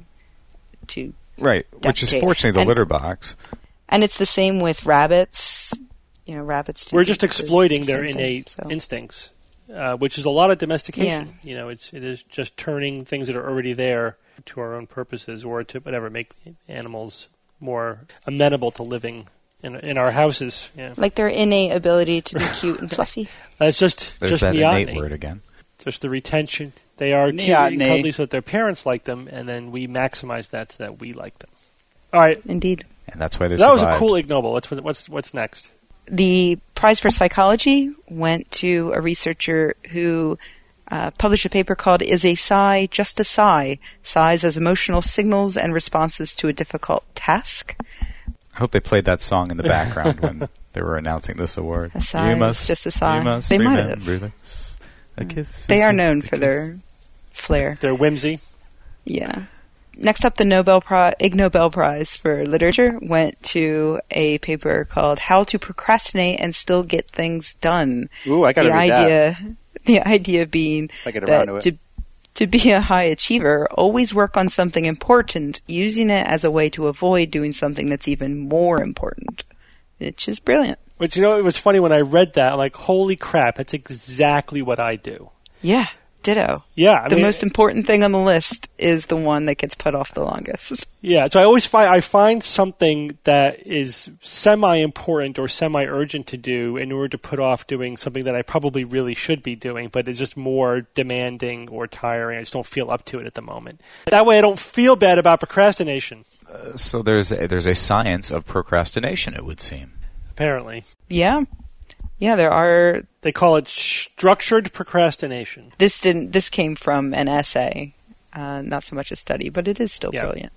to Right, which is defecate. fortunately the And- litter box. And it's the same with rabbits. You know, rabbits. do We're the- just the exploiting same their thing, innate so. instincts, uh, which is a lot of domestication. Yeah. You know, it's it is just turning things that are already there to our own purposes, or to whatever make animals more amenable to living in in our houses. Yeah, Like their innate ability to be cute and fluffy. that's just There's just that neoteny. innate word again. Just the retention. They are cute and Neoteny. cuddly so that their parents like them, and then we maximize that so that we like them. All right, Indeed. And that's why they that was a survived. cool Ig Nobel. What's what's what's next? The prize for psychology went to a researcher who uh, published a paper called "Is a Sigh Just a Sigh? Sighs as Emotional Signals and Responses to a Difficult Task." I hope they played that song in the background when they were announcing this award. A sigh you is must, just a sigh. You must They might have. remember this. A kiss They is are just known a for kiss. their flair. Their whimsy. Yeah. Next up, the Nobel Prize, Ig Nobel Prize for Literature went to a paper called "How to Procrastinate and Still Get Things Done." Ooh, I gotta the read idea, The idea being I get around that to it. to to be a high achiever, always work on something important, using it as a way to avoid doing something that's even more important, which is brilliant. But you know, it was funny when I read that. I'm like, holy crap! That's exactly what I do. Yeah, ditto. Yeah, I the mean, most important thing on the list is the one that gets put off the longest. Yeah, so I always find I find something that is semi-important or semi-urgent to do in order to put off doing something that I probably really should be doing, but is just more demanding or tiring. I just don't feel up to it at the moment. That way, I don't feel bad about procrastination. Uh, so there's a, there's a science of procrastination, it would seem. Apparently, Yeah. Yeah, there are. they call it structured procrastination. This didn't. This came from an essay, uh, not so much a study, but it is still Yeah. brilliant.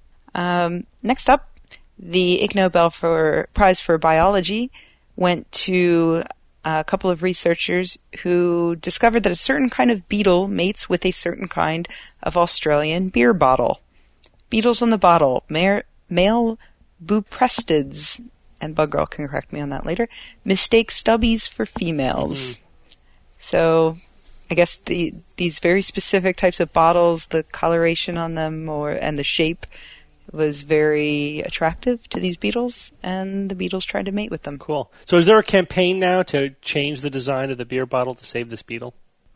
Um, next up, the Ig Nobel for Prize for Biology went to a couple of researchers who discovered that a certain kind of beetle mates with a certain kind of Australian beer bottle. Beetles on the bottle, mare, male buprestids, and Bug Girl can correct me on that later, mistake stubbies for females. Mm-hmm. So I guess the these very specific types of bottles, the coloration on them or and the shape was very attractive to these beetles, and the beetles tried to mate with them. Cool. So, is there a campaign now to change the design of the beer bottle to save this beetle?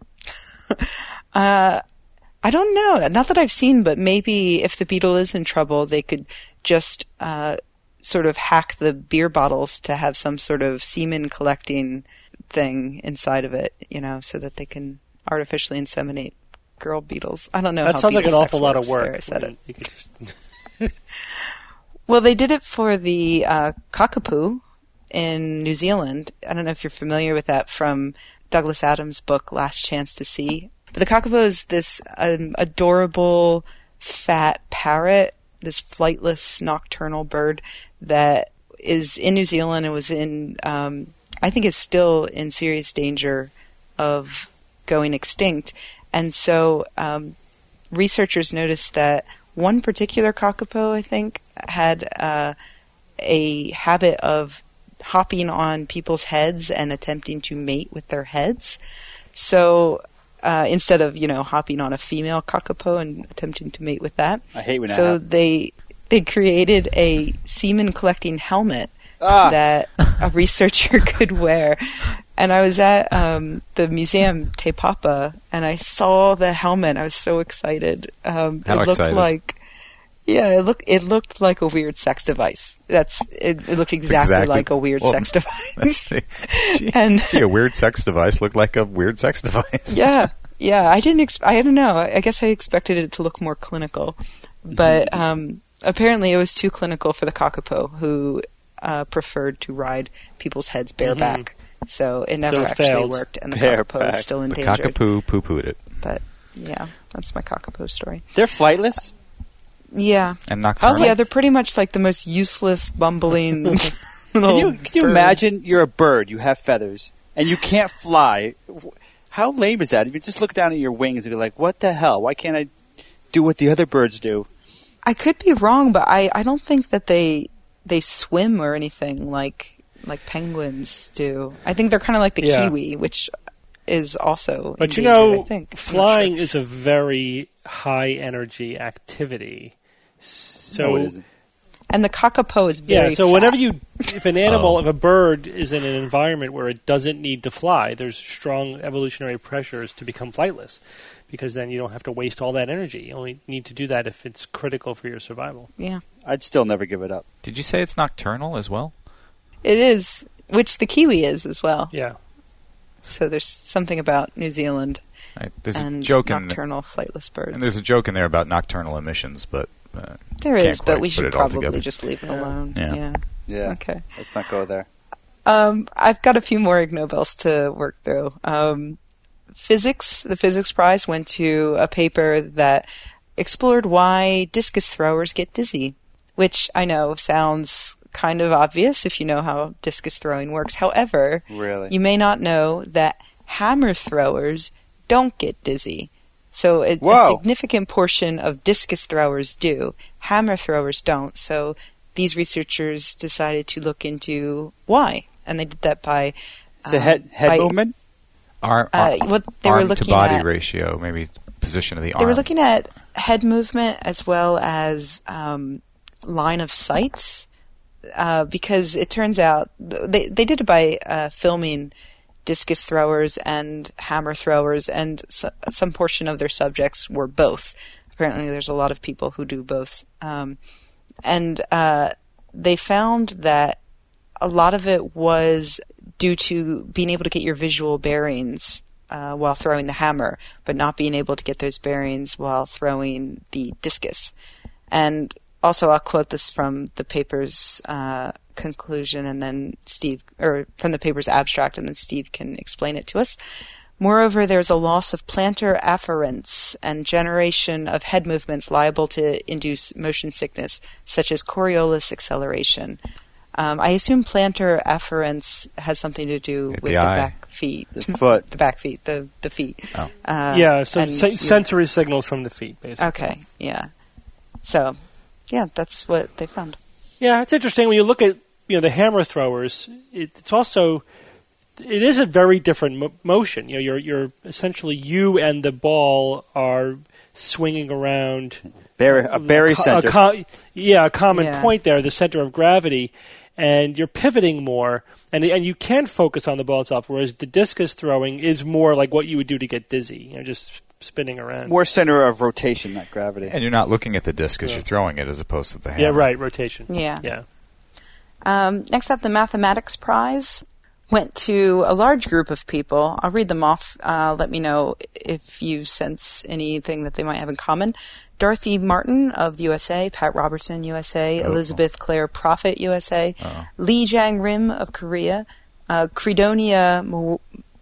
Uh, I don't know. Not that I've seen, but maybe if the beetle is in trouble, they could just uh, sort of hack the beer bottles to have some sort of semen collecting thing inside of it, you know, so that they can artificially inseminate girl beetles. I don't know. That how sounds like an beetle awful sex lot of works. work. There, I said it. You could just- Well, they did it for the uh, cockapoo in New Zealand. I don't know if you're familiar with that from Douglas Adams' book, Last Chance to See. But the cockapoo is this um, adorable, fat parrot, this flightless nocturnal bird that is in New Zealand and was in um, I think is still in serious danger of going extinct. And so um, researchers noticed that one particular kakapo, I think, had uh, a habit of hopping on people's heads and attempting to mate with their heads. So uh, instead of, you know, hopping on a female kakapo and attempting to mate with that. I hate when that So happens. they they created a semen collecting helmet Ah. that a researcher could wear. And I was at um, the museum Te Papa, and I saw the helmet. I was so excited. Um, How it looked excited? like, yeah, it looked it looked like a weird sex device. That's it, it looked exactly, Exactly. like a weird Well, sex device. gee, And- gee, a weird sex device looked like a weird sex device. Yeah, yeah. I didn't. Ex- I don't know. I guess I expected it to look more clinical, but um, apparently it was too clinical for the kakapo, who uh, preferred to ride people's heads bareback. So it never So it actually failed. worked, and the Bareback. kakapo is still The endangered. cockapoo poo-pooed it. But yeah, that's my kakapo story. They're flightless? Yeah, And nocturnal. yeah. They're pretty much like the most useless, bumbling. little Can you, can you bird. imagine you're a bird, you have feathers, and you can't fly? How lame is that? If you just look down at your wings and be like, what the hell? Why can't I do what the other birds do? I could be wrong, but I, I don't think that they they swim or anything like like penguins do. I think they're kind of like the Yeah. kiwi, which is also. But you endangered, know, I think. I'm not flying sure. is a very high energy activity. So no, it isn't. and the kakapo is yeah, very so fat. whenever you, if an animal, Oh. if a bird is in an environment where it doesn't need to fly, there's strong evolutionary pressures to become flightless, because then you don't have to waste all that energy. You only need to do that if it's critical for your survival. Yeah, I'd still never give it up. Did you say it's nocturnal as well? it is, which the kiwi is as well. Yeah. So there's something about New Zealand Right. There's and a joke in nocturnal flightless birds. and there's a joke in there about nocturnal emissions, but uh, there can't is, quite but we put should it all probably together. just leave it Yeah. alone. Yeah. yeah. Yeah. Okay. Let's not go there. Um, I've got a few more Ig Nobels to work through. Um, physics, the physics prize went to a paper that explored why discus throwers get dizzy, which I know sounds kind of obvious if you know how discus throwing works. However, Really? you may not know that hammer throwers don't get dizzy. So a, a Whoa. significant portion of discus throwers do. Hammer throwers don't. So these researchers decided to look into why, and they did that by It's a um, head, head by- movement? Arm, Uh, arm, what they were arm to looking body at- ratio, maybe position of the They arm. were looking at head movement as well as um, line of sight, uh, because it turns out they they did it by uh, filming discus throwers and hammer throwers, and so, some portion of their subjects were both. Apparently, there's a lot of people who do both, um, and uh, they found that a lot of it was due to being able to get your visual bearings uh, while throwing the hammer, but not being able to get those bearings while throwing the discus. And also, I'll quote this from the paper's uh, conclusion, and then Steve, or from the paper's abstract, and then Steve can explain it to us. Moreover, there's a loss of plantar afference and generation of head movements liable to induce motion sickness, such as Coriolis acceleration. Um, I assume plantar afference has something to do Like with the the, eye. back feet. The foot. The back feet, the, the feet. Oh. Uh, yeah, so and sen- you- sensory signals from the feet, basically. Okay, yeah. So, yeah, that's what they found. Yeah, it's interesting when you look at you know the hammer throwers. It, it's also it is a very different mo- motion. You know, you're you're essentially you and the ball are swinging around. Barry, a Barry a co- center. A co- yeah, a common Yeah. point there, the center of gravity, and you're pivoting more, and and you can focus on the ball itself. Whereas the discus throwing is more like what you would do to get dizzy. You know, just spinning around. More center of rotation, not gravity. And you're not looking at the disc as Yeah. you're throwing it, as opposed to the hammer. yeah, right. Rotation. Yeah. Yeah. Um, next up, the Mathematics Prize went to a large group of people. I'll read them off. Uh, let me know if you sense anything that they might have in common. Dorothy Martin of the U S A, Pat Robertson, U S A, Oh. Elizabeth Clare Prophet, U S A, Oh. Lee Jang Rim of Korea, uh, Credonia Mu-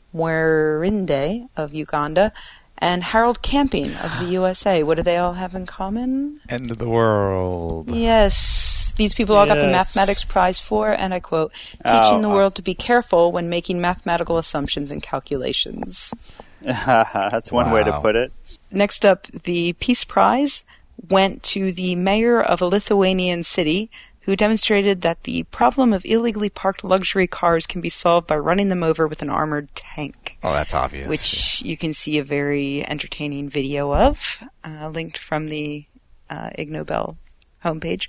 Mwerinde of Uganda, and Harold Camping of the U S A. What do they all have in common? End of the world. Yes, this these people all got the Yes. mathematics prize for, and I quote, teaching Oh, the awesome. world to be careful when making mathematical assumptions and calculations. That's one way to Wow. put it. Next up, the Peace Prize went to the mayor of a Lithuanian city who demonstrated that the problem of illegally parked luxury cars can be solved by running them over with an armored tank, Oh, that's obvious. which you can see a very entertaining video of, uh, linked from the uh, Ig Nobel homepage.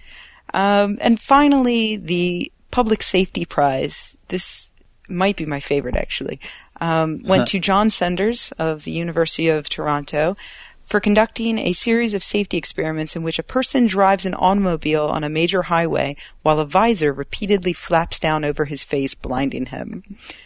Um, and finally, the Public Safety Prize. This might be my favorite, actually. Um, went to John Senders of the University of Toronto for conducting a series of safety experiments in which a person drives an automobile on a major highway while a visor repeatedly flaps down over his face, blinding him.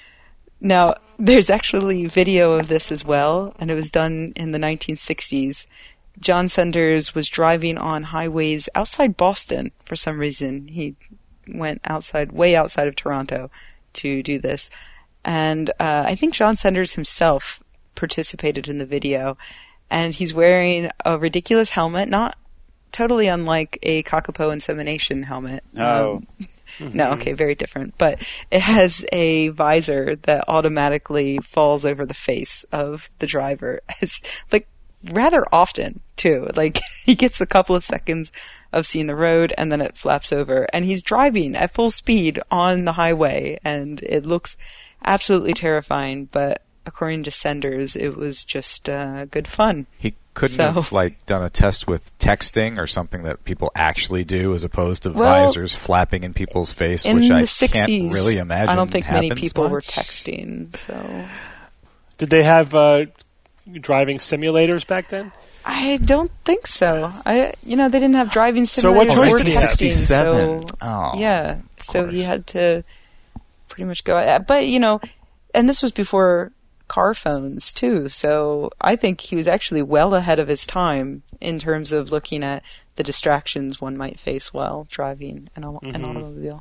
Now, there's actually video of this as well, and it was done in the nineteen sixties. John Senders was driving on highways outside Boston for some reason. He went outside, way outside of Toronto to do this. And uh, I think John Senders himself participated in the video. And he's wearing a ridiculous helmet, not totally unlike a Kakapo insemination helmet. Oh. Um, no, okay, very different. But it has a visor that automatically falls over the face of the driver. It's like rather often, too. Like, he gets a couple of seconds of seeing the road, and then it flaps over. And he's driving at full speed on the highway, and it looks absolutely terrifying, but according to Senders, it was just uh, good fun. He couldn't So- have like done a test with texting or something that people actually do, as opposed to Well, visors flapping in people's face, In which the I sixties, can't really imagine. I don't think many happens people were much. texting, so... Did they have uh, driving simulators back then? I don't think so. I, you know, they didn't have driving simulators So what choice or did he have? texting. So sixty-seven. Oh, yeah, so course. he had to pretty much go. But you know, and this was before car phones too. So I think he was actually well ahead of his time in terms of looking at the distractions one might face while driving an, au- an Mhm. automobile.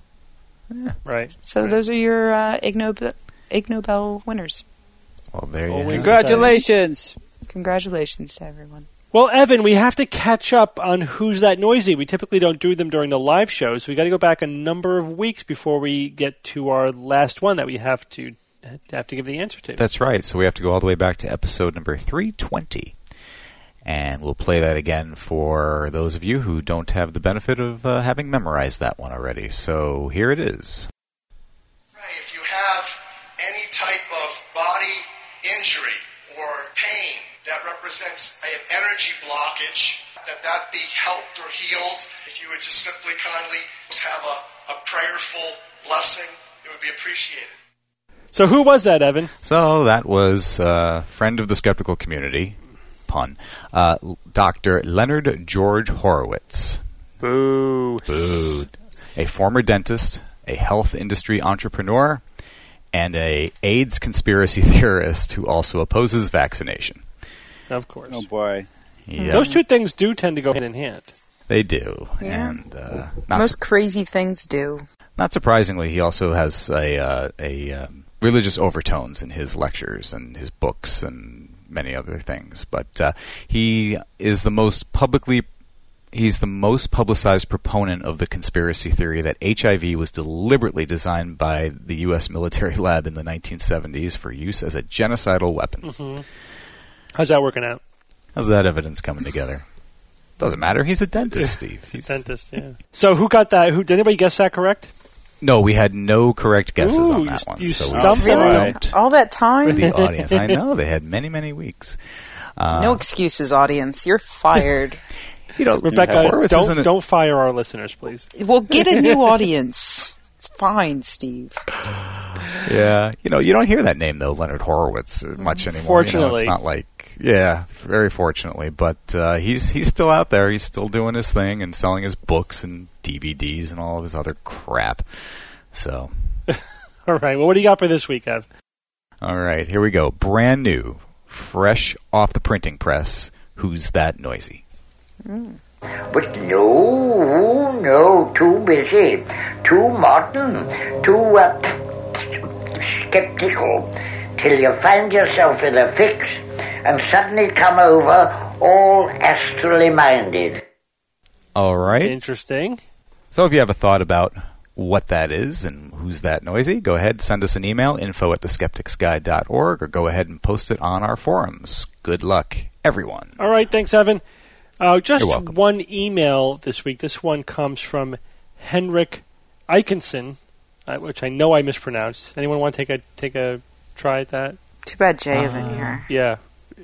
Right. So right. those are your uh, Ig Nobel, Ig Nobel winners. Well, there you Always have it. Congratulations. Congratulations to everyone. Well, Evan, we have to catch up on Who's That Noisy. We typically don't do them during the live shows. We got to go back a number of weeks before we get to our last one that we have to have to give the answer to. That's right. So we have to go all the way back to episode number three twenty. And we'll play that again for those of you who don't have the benefit of uh, having memorized that one already. So here it is. If you have any type of body injury or pain that represents an energy blockage, that that be helped or healed. If you would just simply kindly have a, a prayerful blessing, it would be appreciated. So who was that, Evan? So that was a uh, friend of the skeptical community, pun, uh, Doctor Leonard George Horowitz. Boo. Boo. A former dentist, a health industry entrepreneur, and a AIDS conspiracy theorist who also opposes vaccination. Of course. Oh, boy. Yeah, Those two things do tend to go hand in hand. they do. Yeah. And uh, not, Most su- crazy things do. not surprisingly, he also has a, uh, a um, religious overtones in his lectures and his books and many other things. But uh, he is the most publicly He's the most publicized proponent of the conspiracy theory that H I V was deliberately designed by the U S military lab in the nineteen seventies for use as a genocidal weapon. Mm-hmm. How's that working out? How's that evidence coming together? Doesn't matter. He's a dentist, Steve. He's- Dentist, yeah. So who got that? Who did anybody guess that correct? No, we had no correct guesses Ooh, on you that s- one. you so we stumped them. stumped All that time? the audience. I know. They had many, many weeks. Uh, No excuses, audience. You're fired. you know, Rebecca, Horowitz don't isn't a- don't fire our listeners, please. We'll get a new audience. It's fine, Steve. Yeah, you know, you don't hear that name though, Leonard Horowitz, uh, much anymore. Fortunately. you know, it's not like, yeah, very fortunately. But uh, he's he's still out there. He's still doing his thing and selling his books and D V Ds and all of his other crap. So, All right. Well, what do you got for this week, Ev? all right, here we go. Brand new, fresh off the printing press. Who's That Noisy? But no, no, too busy, too modern, too uh, skeptical, till you find yourself in a fix and suddenly come over all astrally minded. All right. Interesting. So if you have a thought about what that is and who's that noisy, go ahead, send us an email, info at the skeptics guide dot org, or go ahead and post it on our forums. Good luck, everyone. All right, thanks, Evan. Uh, just You're welcome. one email this week. This one comes from Henrik Eikenson, uh, which I know I mispronounced. Anyone want to take a take a try at that? Too bad Jay isn't Uh, here. Yeah.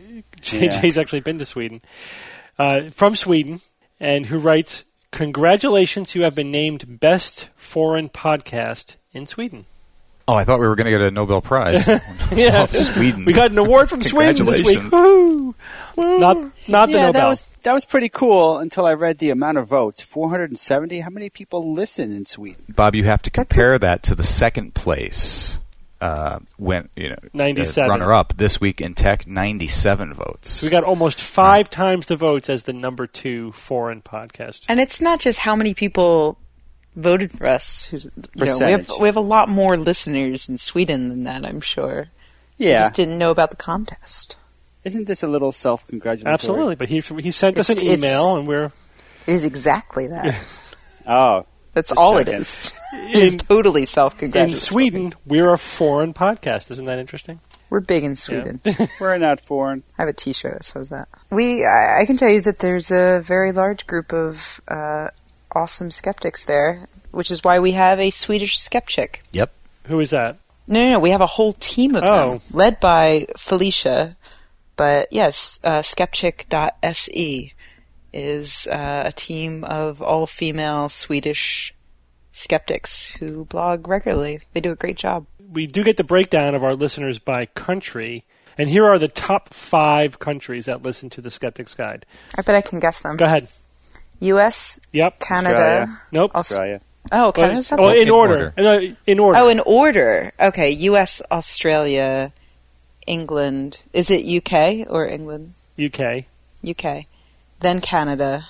J Yeah. J's actually been to Sweden. Uh, from Sweden, and who writes, "Congratulations, you have been named Best Foreign Podcast in Sweden." Oh, I thought we were going to get a Nobel Prize. Yeah. Sweden. We got an award from Sweden this week. Congratulations. Woo! Not, not the yeah, Nobel. that was that was pretty cool until I read the amount of votes. four hundred seventy. How many people listen in Sweden? Bob, you have to compare that to the second place. Uh, when you know, ninety-seven. runner up this week in tech, ninety-seven votes. We got almost five times the votes as the number two foreign podcast. And it's not just how many people voted for us. Who's, you know, we have Percentage. we have a lot more listeners in Sweden than that, I'm sure. We Yeah, just didn't know about the contest. isn't this a little self-congratulatory? Absolutely, but he he sent us an It's- it's- email, and we're It is exactly that. Oh, That's Just all it checking. is. It is In- totally in self-congratulatory. Sweden. We're a foreign podcast. Isn't that interesting? We're big in Sweden. we're not foreign. I have a T-shirt that says that. We, I, I can tell you that there's a very large group of uh, awesome skeptics there, which is why we have a Swedish skeptic. Yep. Who is that? No, no, no, we have a whole team of Oh. them, led by Felicia. But yes, uh, skeptic dot S E is uh, a team of all-female Swedish skeptics who blog regularly. They do a great job. We do get the breakdown of our listeners by country, and here are the top five countries that listen to the Skeptic's Guide. I bet I can guess them. Go ahead. U S, Yep. Canada. Australia. Nope. Aus- Australia. oh, Canada's up Oh, there. in In order. Uh, In order. Oh, in order. Okay, U S, Australia, England. Is it U K or England? U K. U K. Then Canada.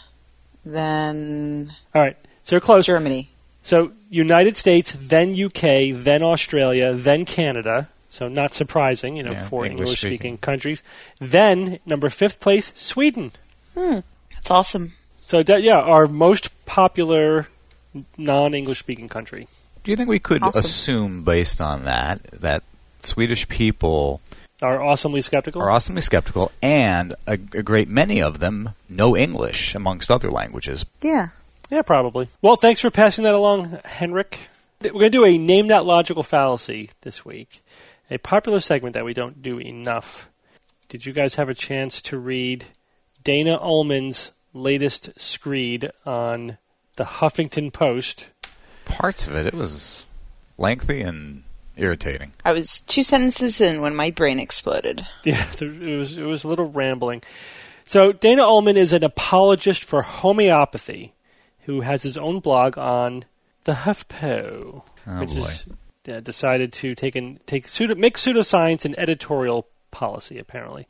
Then All right. So you're close. Germany. So United States, then U K, then Australia, then Canada. So not surprising, you know, Yeah, for English-speaking. English-speaking countries. Then number fifth place, Sweden. That's awesome. So that, yeah, our most popular non-English speaking country. Do you think we could Awesome. assume, based on that, that Swedish people Are awesomely skeptical. are awesomely skeptical, and a, a great many of them know English, amongst other languages? Yeah. Yeah, probably. Well, thanks for passing that along, Henrik. We're going to do a Name That Logical Fallacy this week, a popular segment that we don't do enough. Did you guys have a chance to read Dana Ullman's latest screed on the Huffington Post? Parts of it, it was lengthy and irritating. I was two sentences in when my brain exploded. Yeah, there- it was it was a little rambling. So Dana Ullman is an apologist for homeopathy who has his own blog on the HuffPo, Oh, which boy. is uh, decided to take an, take pseudo, make pseudoscience an editorial policy, apparently.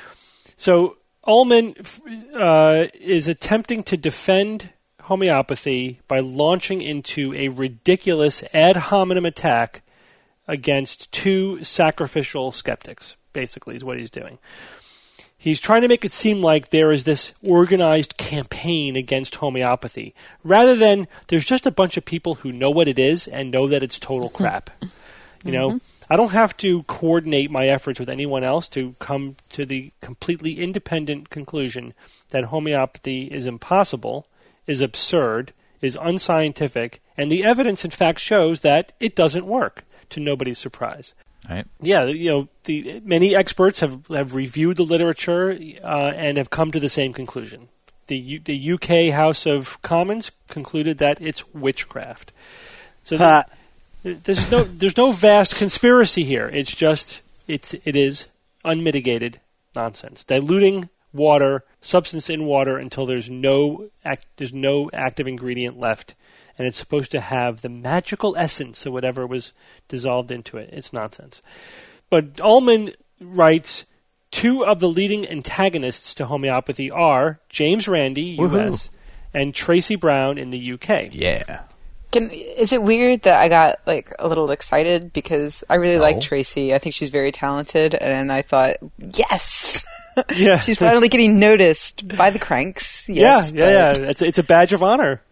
So Ullman uh, is attempting to defend homeopathy by launching into a ridiculous ad hominem attack against two sacrificial skeptics, basically, is what he's doing. He's trying to make it seem like there is this organized campaign against homeopathy, rather than there's just a bunch of people who know what it is and know that it's total crap. You know, I don't have to coordinate my efforts with anyone else to come to the completely independent conclusion that homeopathy is impossible, is absurd, is unscientific, and the evidence, in fact, shows that it doesn't work, to nobody's surprise. Right? Yeah, you know, the many experts have, have reviewed the literature uh, and have come to the same conclusion. The U, the U K House of Commons concluded that it's witchcraft. So Ha. th- there's no there's no vast conspiracy here. It's just it's it is unmitigated nonsense. Diluting water, substance in water until there's no act, there's no active ingredient left. And it's supposed to have the magical essence of whatever was dissolved into it. It's nonsense. But Ullman writes, two of the leading antagonists to homeopathy are James Randi, U S, and Tracy Brown in the U K. Yeah. Can, is it weird that I got like a little excited because I really No. like Tracy? I think she's very talented, and I thought, yes, Yeah. she's finally getting noticed by the cranks. Yes, yeah, yeah, but- yeah. It's, it's a badge of honor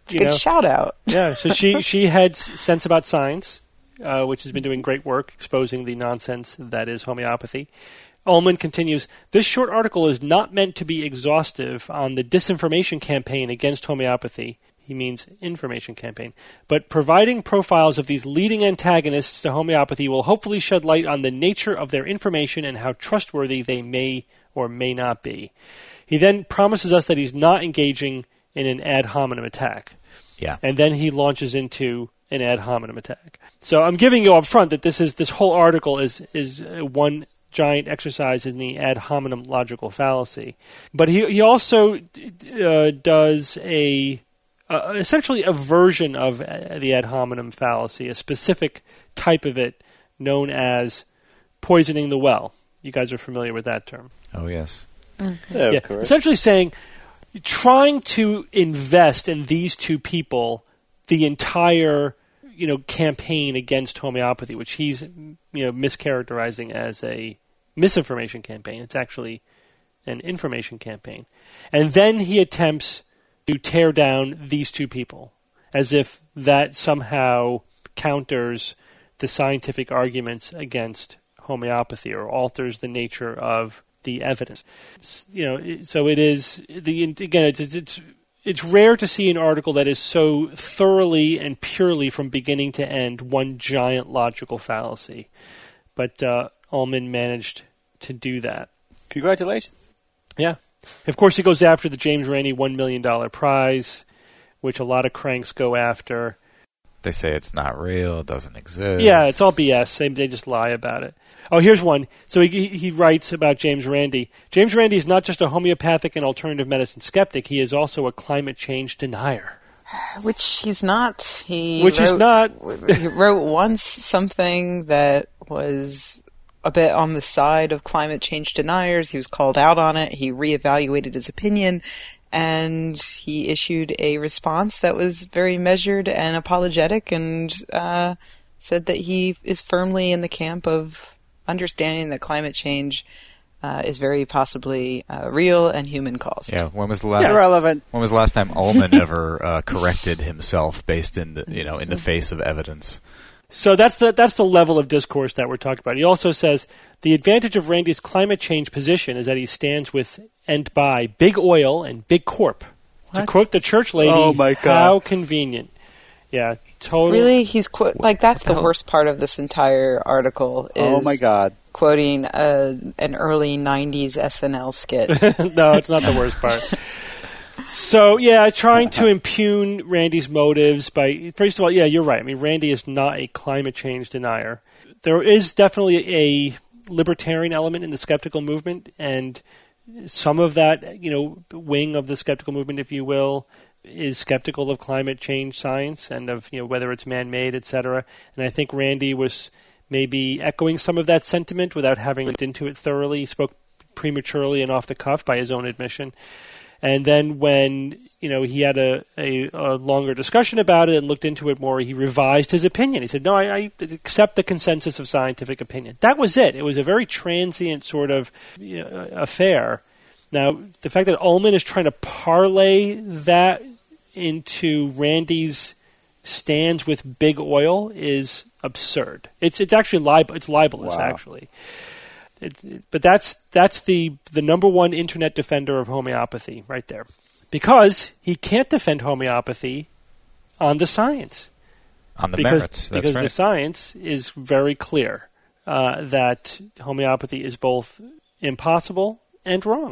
It's a good know, shout out. Yeah, so she, she heads Sense About Science, uh, which has been doing great work exposing the nonsense that is homeopathy. Ullman continues, this short article is not meant to be exhaustive on the disinformation campaign against homeopathy. He means information campaign. But providing profiles of these leading antagonists to homeopathy will hopefully shed light on the nature of their information and how trustworthy they may or may not be. He then promises us that he's not engaging in an ad hominem attack. Yeah. And then he launches into an ad hominem attack. So I'm giving you up front that this is this whole article is is one giant exercise in the ad hominem logical fallacy. But he he also uh, does a uh, essentially a version of the ad hominem fallacy, a specific type of it known as poisoning the well. You guys are familiar with that term. Oh, yes. Mm-hmm. Yeah, Yeah, essentially saying, trying to invest in these two people the entire, you know, campaign against homeopathy, which he's, you know, mischaracterizing as a misinformation campaign. It's actually an information campaign. And then he attempts to tear down these two people, as if that somehow counters the scientific arguments against homeopathy or alters the nature of the evidence. You know, so it is the again. It's, it's it's rare to see an article that is so thoroughly and purely from beginning to end one giant logical fallacy. But uh, Ullman managed to do that. Congratulations. Yeah. Of course, he goes after the James Randi one million dollars prize, which a lot of cranks go after. They say it's not real, it doesn't exist. Yeah, it's all B S. They, they just lie about it. Oh, here's one. So he, he writes about James Randi. James Randi is not just a homeopathic and alternative medicine skeptic. He is also a climate change denier. Which he's not. He Which wrote, he's not. He wrote once something that was a bit on the side of climate change deniers. He was called out on it. He reevaluated his opinion. And he issued a response that was very measured and apologetic and uh, said that he is firmly in the camp of understanding that climate change uh, is very possibly uh, real and human caused. Yeah, when was the last Irrelevant. When was the last time Ullman ever uh, corrected himself based in the you know in the face of evidence? So that's the that's the level of discourse that we're talking about. He also says the advantage of Randi's climate change position is that he stands with and by big oil and big corp. What? To quote the church lady, Oh, my God. how convenient. Yeah, totally. Really? He's qu- like that's the worst part of this entire article is Oh my God. quoting a, an early nineties S N L skit. No, it's not the worst part. So, yeah, trying to impugn Randi's motives by, first of all, yeah, you're right. I mean, Randi is not a climate change denier. There is definitely a libertarian element in the skeptical movement, and some of that, you know, wing of the skeptical movement, if you will, is skeptical of climate change science and of, you know, whether it's man-made, et cetera. And I think Randi was maybe echoing some of that sentiment without having looked into it thoroughly. He spoke prematurely and off the cuff by his own admission. And then when, you know, he had a, a, a longer discussion about it and looked into it more, he revised his opinion. He said, no, I, I accept the consensus of scientific opinion. That was it. It was a very transient sort of you know, affair. Now, the fact that Ullman is trying to parlay that into Randi's stands with big oil is absurd. It's it's actually lib- it's libelous, Wow. actually. It, it, but that's that's the, the number one internet defender of homeopathy right there. Because he can't defend homeopathy on the science. On the because, merits, that's Because right. the science is very clear uh, that homeopathy is both impossible and wrong.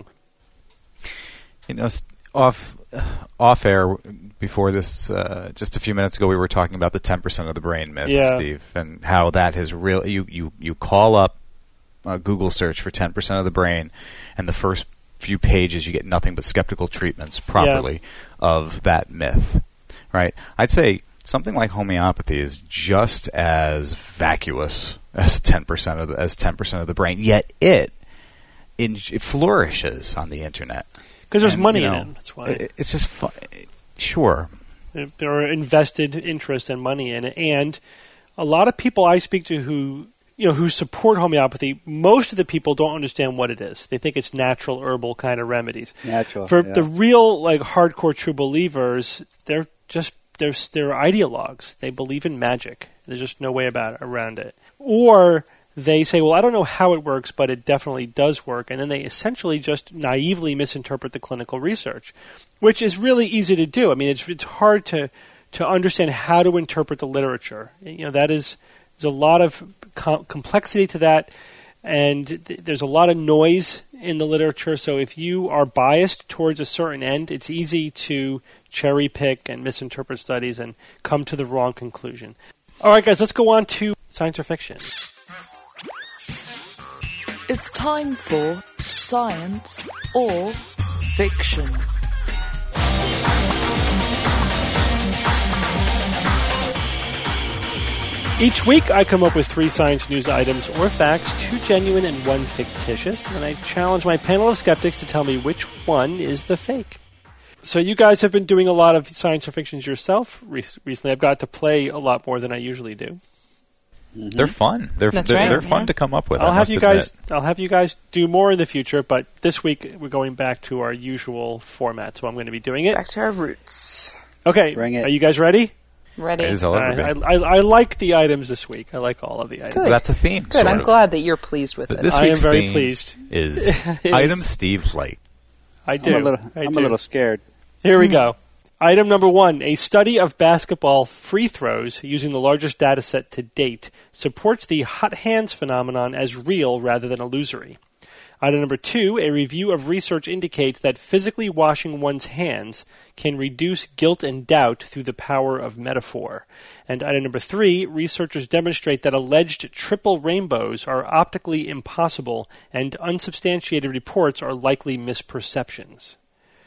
You know, s- off off air before this, uh, just a few minutes ago, we were talking about the ten percent of the brain myth, Yeah. Steve, and how that has real. You you you call up a Google search for ten percent of the brain, and the first few pages you get nothing but skeptical treatments properly Yeah. of that myth, right? I'd say something like homeopathy is just as vacuous as ten percent of the, as ten percent of the brain, yet it in, it flourishes on the internet. Because there's And, money you know, in it. That's why. it- It's just fun. Sure. There are invested interest and money in it. And a lot of people I speak to who you know who support homeopathy, most of the people don't understand what it is. They think it's natural herbal kind of remedies. Natural. For yeah. the real like hardcore true believers, they're just they're, they're ideologues. They believe in magic. There's just no way about around it. Or they say, well, I don't know how it works, but it definitely does work. And then they essentially just naively misinterpret the clinical research, which is really easy to do. I mean, it's it's hard to to understand how to interpret the literature. You know, that is, there's a lot of com- complexity to that, and th- there's a lot of noise in the literature. So if you are biased towards a certain end, it's easy to cherry pick and misinterpret studies and come to the wrong conclusion. All right, guys, let's go on to science or fiction. It's time for Science or Fiction. Each week, I come up with three science news items or facts, two genuine and one fictitious, and I challenge my panel of skeptics to tell me which one is the fake. So you guys have been doing a lot of science or fictions yourself recently. I've got to play a lot more than I usually do. Mm-hmm. They're fun. They're That's they're, right, they're fun yeah. to come up with. I'll I have must you admit. guys. I'll have you guys do more in the future, but this week we're going back to our usual format, so I'm going to be doing it. Back to our roots. Okay, Bring it. are you guys ready? Ready? It is all over I, me. I, I like the items this week. I like all of the items. Good. That's a theme. Good. sort I'm of. glad that you're pleased with Th- it. This I am week's very theme pleased. is It item is. Steve's like. I do. I'm a little, I I'm do. a little scared. Here we go. Item number one, a study of basketball free throws using the largest data set to date supports the hot hands phenomenon as real rather than illusory. Item number two, a review of research indicates that physically washing one's hands can reduce guilt and doubt through the power of metaphor. And item number three, researchers demonstrate that alleged triple rainbows are optically impossible and unsubstantiated reports are likely misperceptions.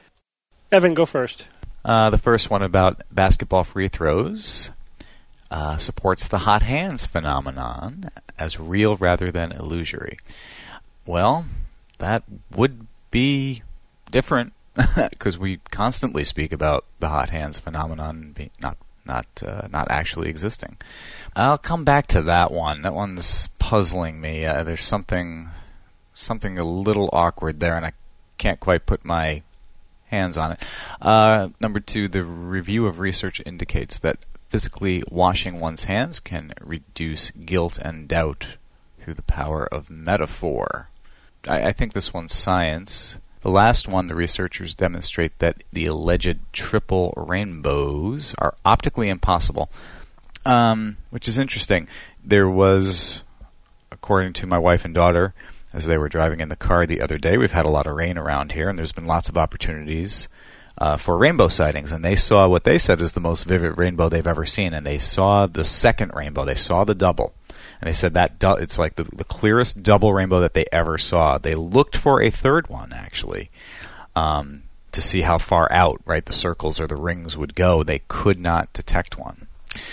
Evan, go first. Uh, the first one about basketball free throws uh, supports the hot hands phenomenon as real rather than illusory. Well, that would be different because we constantly speak about the hot hands phenomenon being not not uh, not actually existing. I'll come back to that one. That one's puzzling me. Uh, there's something something a little awkward there, and I can't quite put my hands on it. Uh, number two, the review of research indicates that physically washing one's hands can reduce guilt and doubt through the power of metaphor. I, I think this one's science. The last one, the researchers demonstrate that the alleged triple rainbows are optically impossible, um, which is interesting. There was, according to my wife and daughter, as they were driving in the car the other day, we've had a lot of rain around here, and there's been lots of opportunities uh, for rainbow sightings. And they saw what they said is the most vivid rainbow they've ever seen, and they saw the second rainbow. They saw the double. And they said that du- it's like the, the clearest double rainbow that they ever saw. They looked for a third one, actually, um, to see how far out, right, the circles or the rings would go. They could not detect one.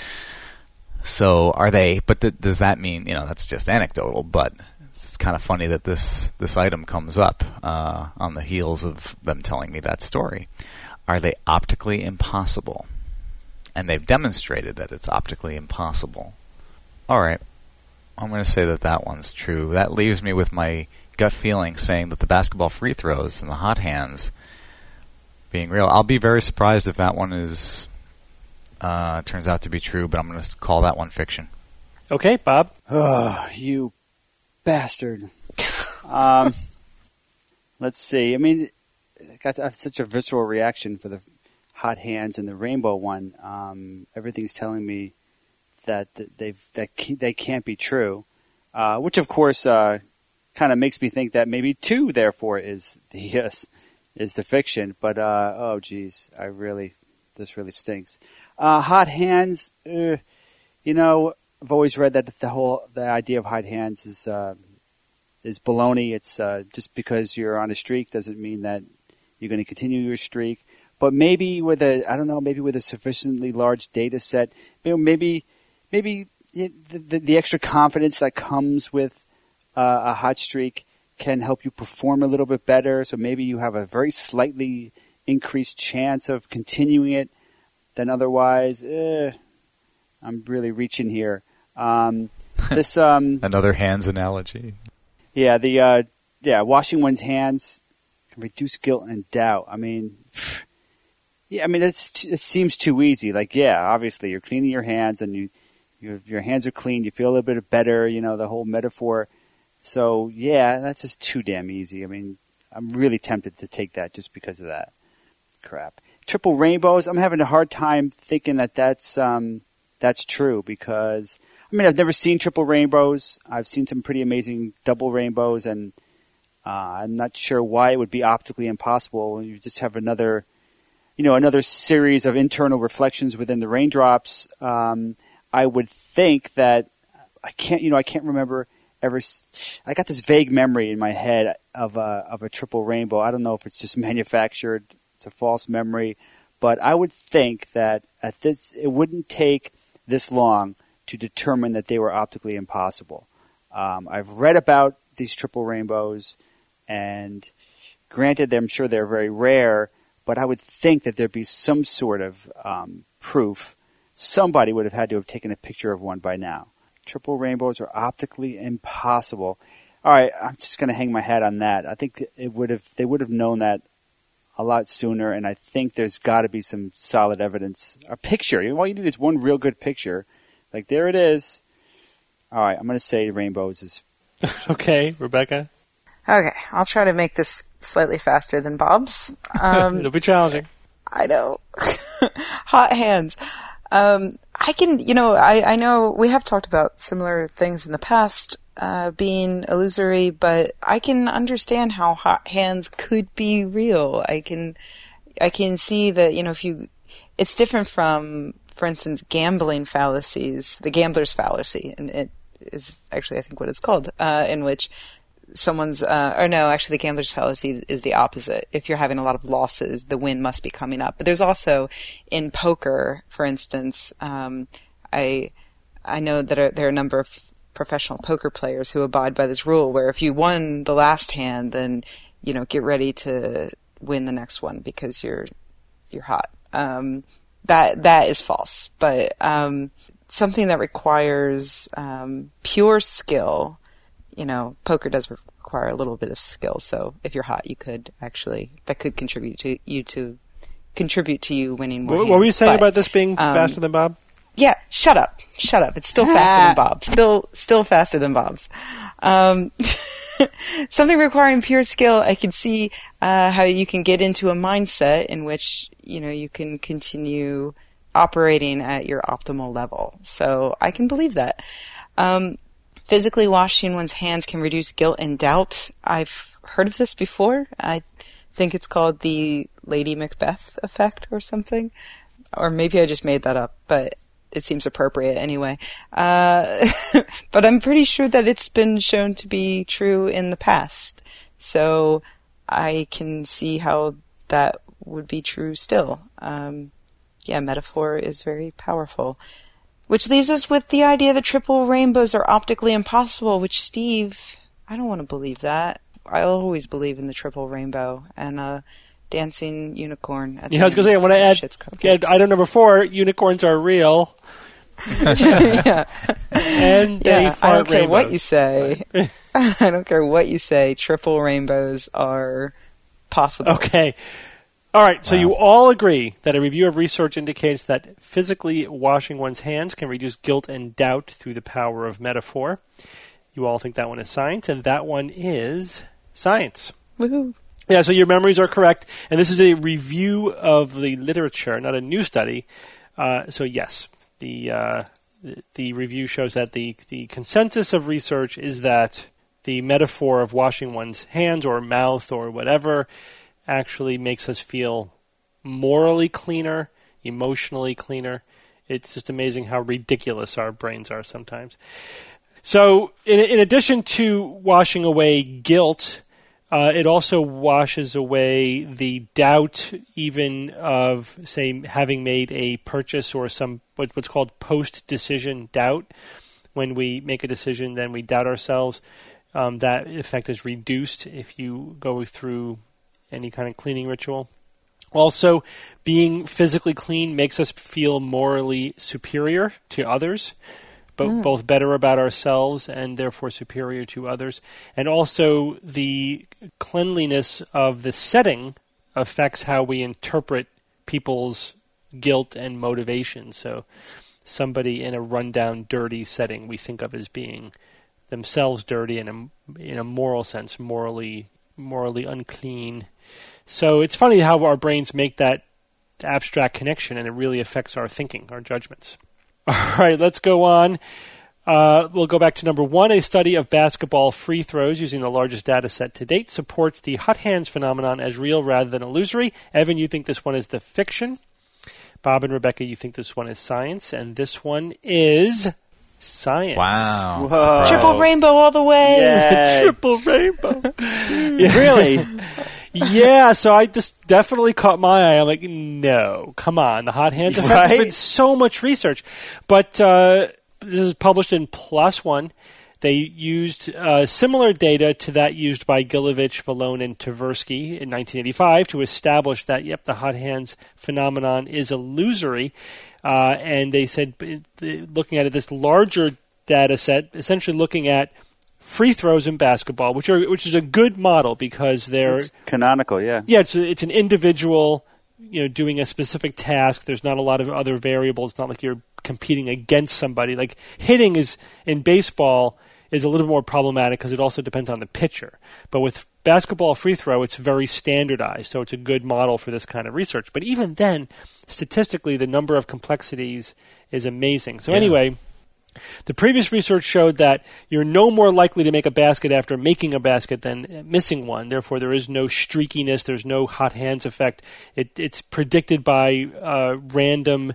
So are they, but th- does that mean, you know, that's just anecdotal, but it's kind of funny that this, this item comes up uh, on the heels of them telling me that story. Are they optically impossible? And they've demonstrated that it's optically impossible. All right. I'm going to say that that one's true. That leaves me with my gut feeling saying that the basketball free throws and the hot hands being real. I'll be very surprised if that one is uh, turns out to be true, but I'm going to call that one fiction. Okay, Bob. Oh, you bastard. um, let's see. I mean, I got to have such a visceral reaction for the hot hands and the rainbow one. Um, everything's telling me that they've that they can't be true, uh, which of course uh, kind of makes me think that maybe two, therefore, is the yes, is the fiction. But uh, oh, geez, I really this really stinks. Uh, hot hands, uh, you know. I've always read that the whole the idea of hot hands is uh, is baloney. It's uh, just because you're on a streak doesn't mean that you're going to continue your streak. But maybe with a I don't know, maybe with a sufficiently large data set, maybe maybe the, the, the extra confidence that comes with uh, a hot streak can help you perform a little bit better. So maybe you have a very slightly increased chance of continuing it than otherwise. Eh, I'm really reaching here. Um, this um, Another hands analogy. Yeah, the uh, yeah, washing one's hands can reduce guilt and doubt. I mean, Yeah, I mean, it's, it seems too easy. Like, yeah, obviously, you're cleaning your hands, and you, you your hands are clean. You feel a little bit better. You know, the whole metaphor. So, yeah, that's just too damn easy. I mean, I'm really tempted to take that just because of that crap. Triple rainbows. I'm having a hard time thinking that that's um, that's true because I mean, I've never seen triple rainbows. I've seen some pretty amazing double rainbows, and uh, I'm not sure why it would be optically impossible. You just have another. You know, another series of internal reflections within the raindrops. Um, I would think that I can't, you know, I can't remember ever. I got this vague memory in my head of a of a triple rainbow. I don't know if it's just manufactured; it's a false memory. But I would think that at this, it wouldn't take this long to determine that they were optically impossible. Um, I've read about these triple rainbows, and granted, I'm sure they're very rare. But I would think that there'd be some sort of um, proof. Somebody would have had to have taken a picture of one by now. Triple rainbows are optically impossible. All right, I'm just going to hang my hat on that. I think it would have. They would have known that a lot sooner, and I think there's got to be some solid evidence. A picture. All you need is one real good picture. Like, there it is. All right, I'm going to say rainbows is... Okay, Rebecca? Okay, I'll try to make this slightly faster than Bob's. Um, It'll be challenging. I know. Hot hands. Um, I can, you know, I, I know we have talked about similar things in the past uh, being illusory, but I can understand how hot hands could be real. I can, I can see that, you know, if you, it's different from, for instance, gambling fallacies, the gambler's fallacy, and it is actually, I think, what it's called, uh, in which someone's, uh, or no, actually the gambler's fallacy is the opposite. If you're having a lot of losses, the win must be coming up. But there's also, in poker, for instance, um, I, I know that are, there are a number of professional poker players who abide by this rule where if you won the last hand, then, you know, get ready to win the next one because you're, you're hot. Um, that, that is false. But, um, something that requires, um, pure skill, you know, poker does require a little bit of skill. So if you're hot, you could actually, that could contribute to you to contribute to you winning more. What, hands. what were you saying but, about this being um, faster than Bob? Yeah, shut up, shut up. It's still faster than Bob's. Still, still faster than Bob's. Um, something requiring pure skill. I can see uh, how you can get into a mindset in which you know you can continue operating at your optimal level. So I can believe that. Um, Physically washing one's hands can reduce guilt and doubt. I've heard of this before. I think it's called the Lady Macbeth effect or something. Or maybe I just made that up, but it seems appropriate anyway. Uh, but I'm pretty sure that it's been shown to be true in the past. So I can see how that would be true still. Um, yeah, metaphor is very powerful. Which leaves us with the idea that triple rainbows are optically impossible, which, Steve, I don't want to believe that. I always believe in the triple rainbow and a dancing unicorn. At Yeah, I was going to say, I want to add, add item number four, unicorns are real. yeah. And they yeah, fart I don't care rainbows. what you say. I don't care what you say. Triple rainbows are possible. Okay. All right, so wow. You all agree that a review of research indicates that physically washing one's hands can reduce guilt and doubt through the power of metaphor. You all think that one is science, and that one is science. Woohoo. Yeah, so your memories are correct, and this is a review of the literature, not a new study. Uh, so yes, the, uh, the the review shows that the, the consensus of research is that the metaphor of washing one's hands or mouth or whatever actually makes us feel morally cleaner, emotionally cleaner. It's just amazing how ridiculous our brains are sometimes. So in, in addition to washing away guilt, uh, it also washes away the doubt even of, say, having made a purchase or some what, what's called post-decision doubt. When we make a decision, then we doubt ourselves. Um, that effect is reduced if you go through any kind of cleaning ritual. Also, being physically clean makes us feel morally superior to others, but mm. both better about ourselves and therefore superior to others. And also, the cleanliness of the setting affects how we interpret people's guilt and motivation. So somebody in a rundown, dirty setting we think of as being themselves dirty in a, in a moral sense, morally morally unclean. So it's funny how our brains make that abstract connection, and it really affects our thinking, our judgments. All right, let's go on. Uh, we'll go back to number one. A study of basketball free throws using the largest data set to date supports the hot hands phenomenon as real rather than illusory. Evan, you think this one is the fiction. Bob and Rebecca, you think this one is science. And this one is science. Wow. Whoa. Triple rainbow all the way. Yay. Triple rainbow. Yeah. Really? Yeah, so I just definitely caught my eye. I'm like, no, come on. The hot hands effect. Right? There's been so much research. But uh, this is published in PLOS One. They used uh, similar data to that used by Gilovich, Vallone, and Tversky in nineteen eighty-five to establish that, yep, the hot hands phenomenon is illusory. Uh, and they said, looking at it, this larger data set, essentially looking at free throws in basketball, which are which is a good model because they're It's canonical, yeah. yeah, it's a, it's an individual, you know, doing a specific task. There's not a lot of other variables. It's not like you're competing against somebody. Like hitting is in baseball is a little more problematic because it also depends on the pitcher. But with basketball free throw, it's very standardized, so it's a good model for this kind of research. But even then, statistically, the number of complexities is amazing. So Yeah. anyway, the previous research showed that you're no more likely to make a basket after making a basket than missing one. Therefore, there is no streakiness. There's no hot hands effect. It, it's predicted by uh, random,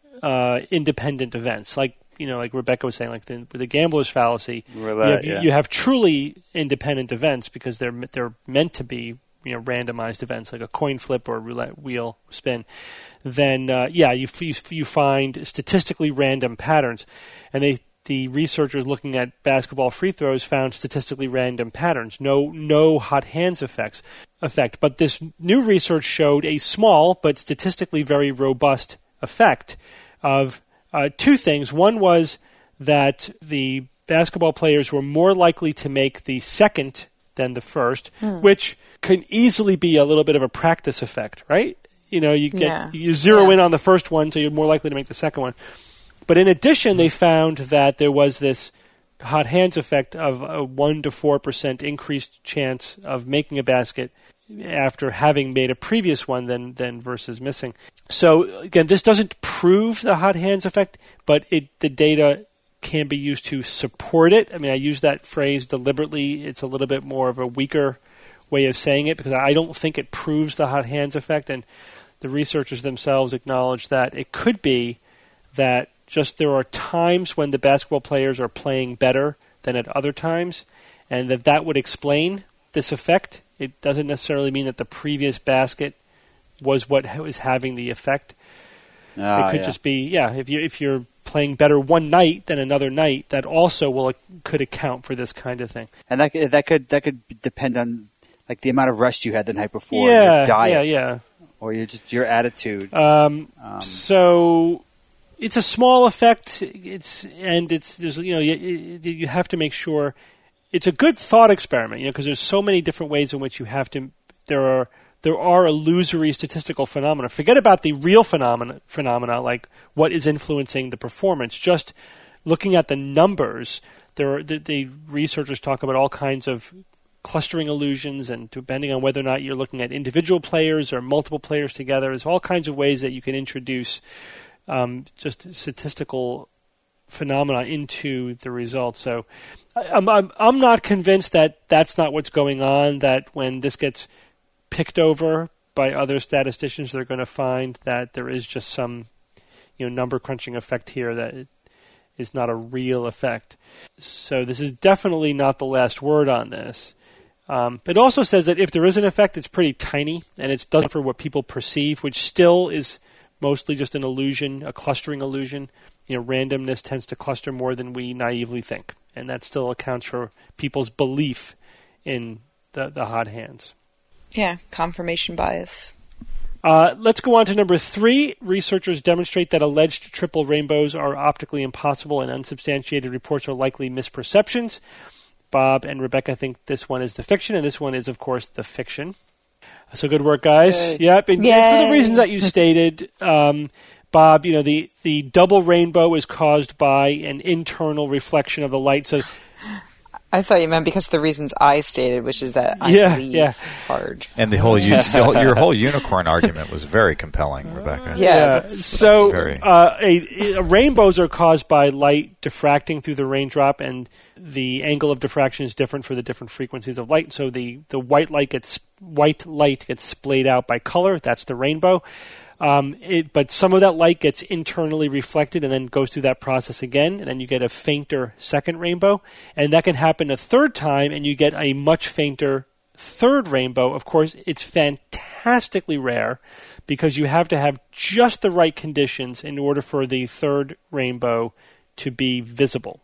uh, independent events, like you know, like Rebecca was saying, like the, the gambler's fallacy. Roulette, you, have, yeah. you have truly independent events because they're they're meant to be, you know, randomized events like a coin flip or a roulette wheel spin. Then uh, yeah, you, you you find statistically random patterns, and they the researchers looking at basketball free throws found statistically random patterns, no no hot hands effects effect. But this new research showed a small but statistically very robust effect of uh, two things. One was that the basketball players were more likely to make the second than the first, mm. which can easily be a little bit of a practice effect, right? You know, you get yeah. you zero yeah. in on the first one, so you're more likely to make the second one. But in addition, they found that there was this hot hands effect of a one to four percent increased chance of making a basket after having made a previous one than than versus missing. So again, this doesn't prove the hot hands effect, but it the data can be used to support it. I mean, I use that phrase deliberately. It's a little bit more of a weaker way of saying it because I don't think it proves the hot hands effect, and the researchers themselves acknowledge that it could be that just there are times when the basketball players are playing better than at other times, and that that would explain this effect. It doesn't necessarily mean that the previous basket was what was having the effect. Oh, it could yeah. just be, yeah, if you if you're playing better one night than another night, that also will could account for this kind of thing. And that that could that could depend on like the amount of rest you had the night before, yeah, your diet, yeah, yeah. or your just your attitude. Um, Um, so it's a small effect. It's and it's there's you know you, you have to make sure it's a good thought experiment. You know, because there's so many different ways in which you have to. There are there are illusory statistical phenomena. Forget about the real phenomena phenomena like what is influencing the performance. Just looking at the numbers, there are the, the researchers talk about all kinds of clustering illusions, and depending on whether or not you're looking at individual players or multiple players together, there's all kinds of ways that you can introduce um, just statistical phenomena into the results. So I'm, I'm I'm not convinced that that's not what's going on, that when this gets picked over by other statisticians, they're going to find that there is just some you know number crunching effect here that it is not a real effect. So this is definitely not the last word on this. Um, it also says that if there is an effect, it's pretty tiny, and it's done for what people perceive, which still is mostly just an illusion, a clustering illusion. You know, randomness tends to cluster more than we naively think, and that still accounts for people's belief in the, the hot hands. Yeah, confirmation bias. Uh, let's go on to number three. Researchers demonstrate that alleged triple rainbows are optically impossible, and unsubstantiated reports are likely misperceptions. Bob and Rebecca think this one is the fiction, and this one is, of course, the fiction. So good work, guys. Yay. Yep. And, and for Yay. the reasons that you stated, um, Bob, you know, the, the double rainbow is caused by an internal reflection of the light. So, I thought you meant because of the reasons I stated, which is that I Yeah, believe yeah. hard. And the whole, u- the whole your whole unicorn argument was very compelling, Rebecca. Yeah. yeah. So, Very. uh, a, a, rainbows are caused by light diffracting through the raindrop, and the angle of diffraction is different for the different frequencies of light. So the, the white light gets white light gets splayed out by color. That's the rainbow. Um, it, but some of that light gets internally reflected and then goes through that process again, and then you get a fainter second rainbow. And that can happen a third time, and you get a much fainter third rainbow. Of course, it's fantastically rare because you have to have just the right conditions in order for the third rainbow to be visible.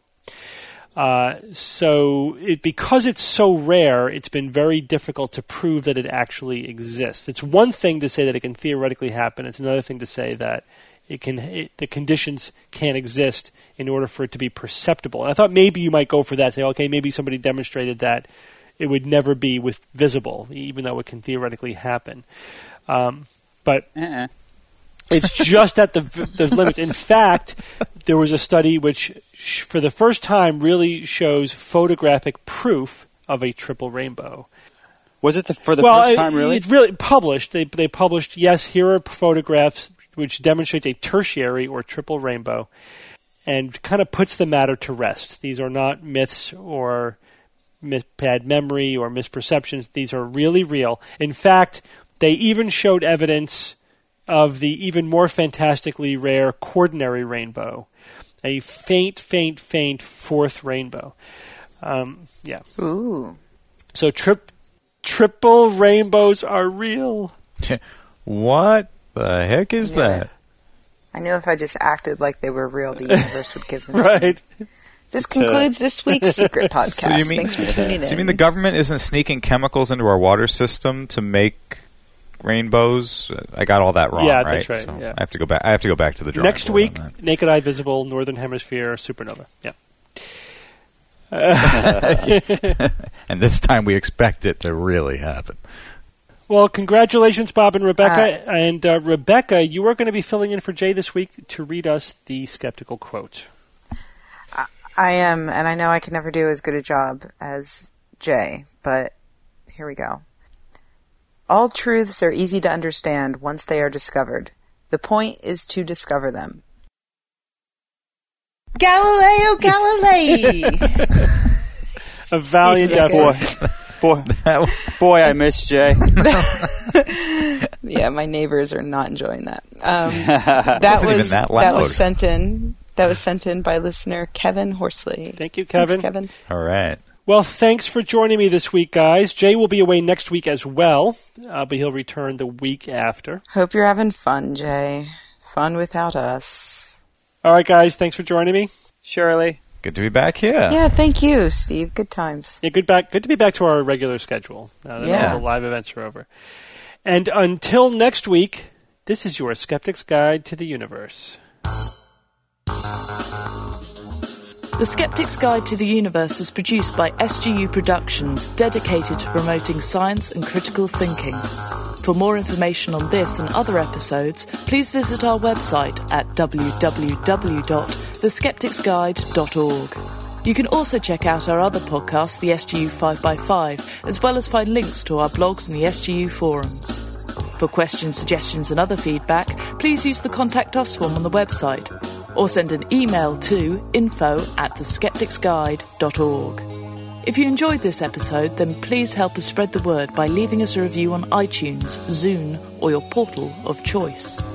Uh, so it, because it's so rare, it's been very difficult to prove that it actually exists. It's one thing to say that it can theoretically happen. It's another thing to say that it can. It, the conditions can't exist in order for it to be perceptible. And I thought maybe you might go for that. Say, okay, maybe somebody demonstrated that it would never be with visible, even though it can theoretically happen. Um, but. Uh-uh. It's just at the the limits. In fact, there was a study which, sh- for the first time, really shows photographic proof of a triple rainbow. Was it the, for the well, first it- time, really? It really published. They they published. Yes, here are photographs which demonstrates a tertiary or triple rainbow, and kind of puts the matter to rest. These are not myths or mis- bad memory or misperceptions. These are really real. In fact, they even showed evidence of the even more fantastically rare quaternary rainbow, a faint, faint, faint fourth rainbow. Um, yeah. Ooh. So trip, triple rainbows are real. What the heck is Yeah. that? I knew if I just acted like they were real, the universe would give them. Right. This concludes this week's Secret Podcast. So you mean- Thanks for tuning in. So you mean the government isn't sneaking chemicals into our water system to make rainbows? I got all that wrong, Yeah, right? that's right, So yeah. I have to go back. I have to go back to the drawing Next board week, on that. naked eye visible, northern hemisphere supernova. Yeah. And this time we expect it to really happen. Well, congratulations, Bob and Rebecca. Uh, and uh, Rebecca, you are going to be filling in for Jay this week to read us the skeptical quote. I am, and I know I can never do as good a job as Jay, but here we go. All truths are easy to understand once they are discovered. The point is to discover them. Galileo Galilei! A valiant Yeah. effort. Boy, boy, I miss Jay. Yeah, my neighbors are not enjoying that. Um, that wasn't was even that that loud. was sent in. That was sent in by listener Kevin Horsley. Thank you, Kevin. Thanks, Kevin. All right. Well, thanks for joining me this week, guys. Jay will be away next week as well, uh, but he'll return the week after. Hope you're having fun, Jay. Fun without us. All right, guys, thanks for joining me. Shirley. Good to be back here. Yeah, thank you, Steve. Good times. Yeah, good back. Good to be back to our regular schedule now that Yeah. all the live events are over. And until next week, this is your Skeptic's Guide to the Universe. The Skeptic's Guide to the Universe is produced by S G U Productions, dedicated to promoting science and critical thinking. For more information on this and other episodes, please visit our website at w w w dot the skeptics guide dot org. You can also check out our other podcast, the S G U five by five, as well as find links to our blogs and the S G U forums. For questions, suggestions and other feedback, please use the Contact Us form on the website, or send an email to info at the skeptics guide dot org. If you enjoyed this episode, then please help us spread the word by leaving us a review on iTunes, Zune, or your portal of choice.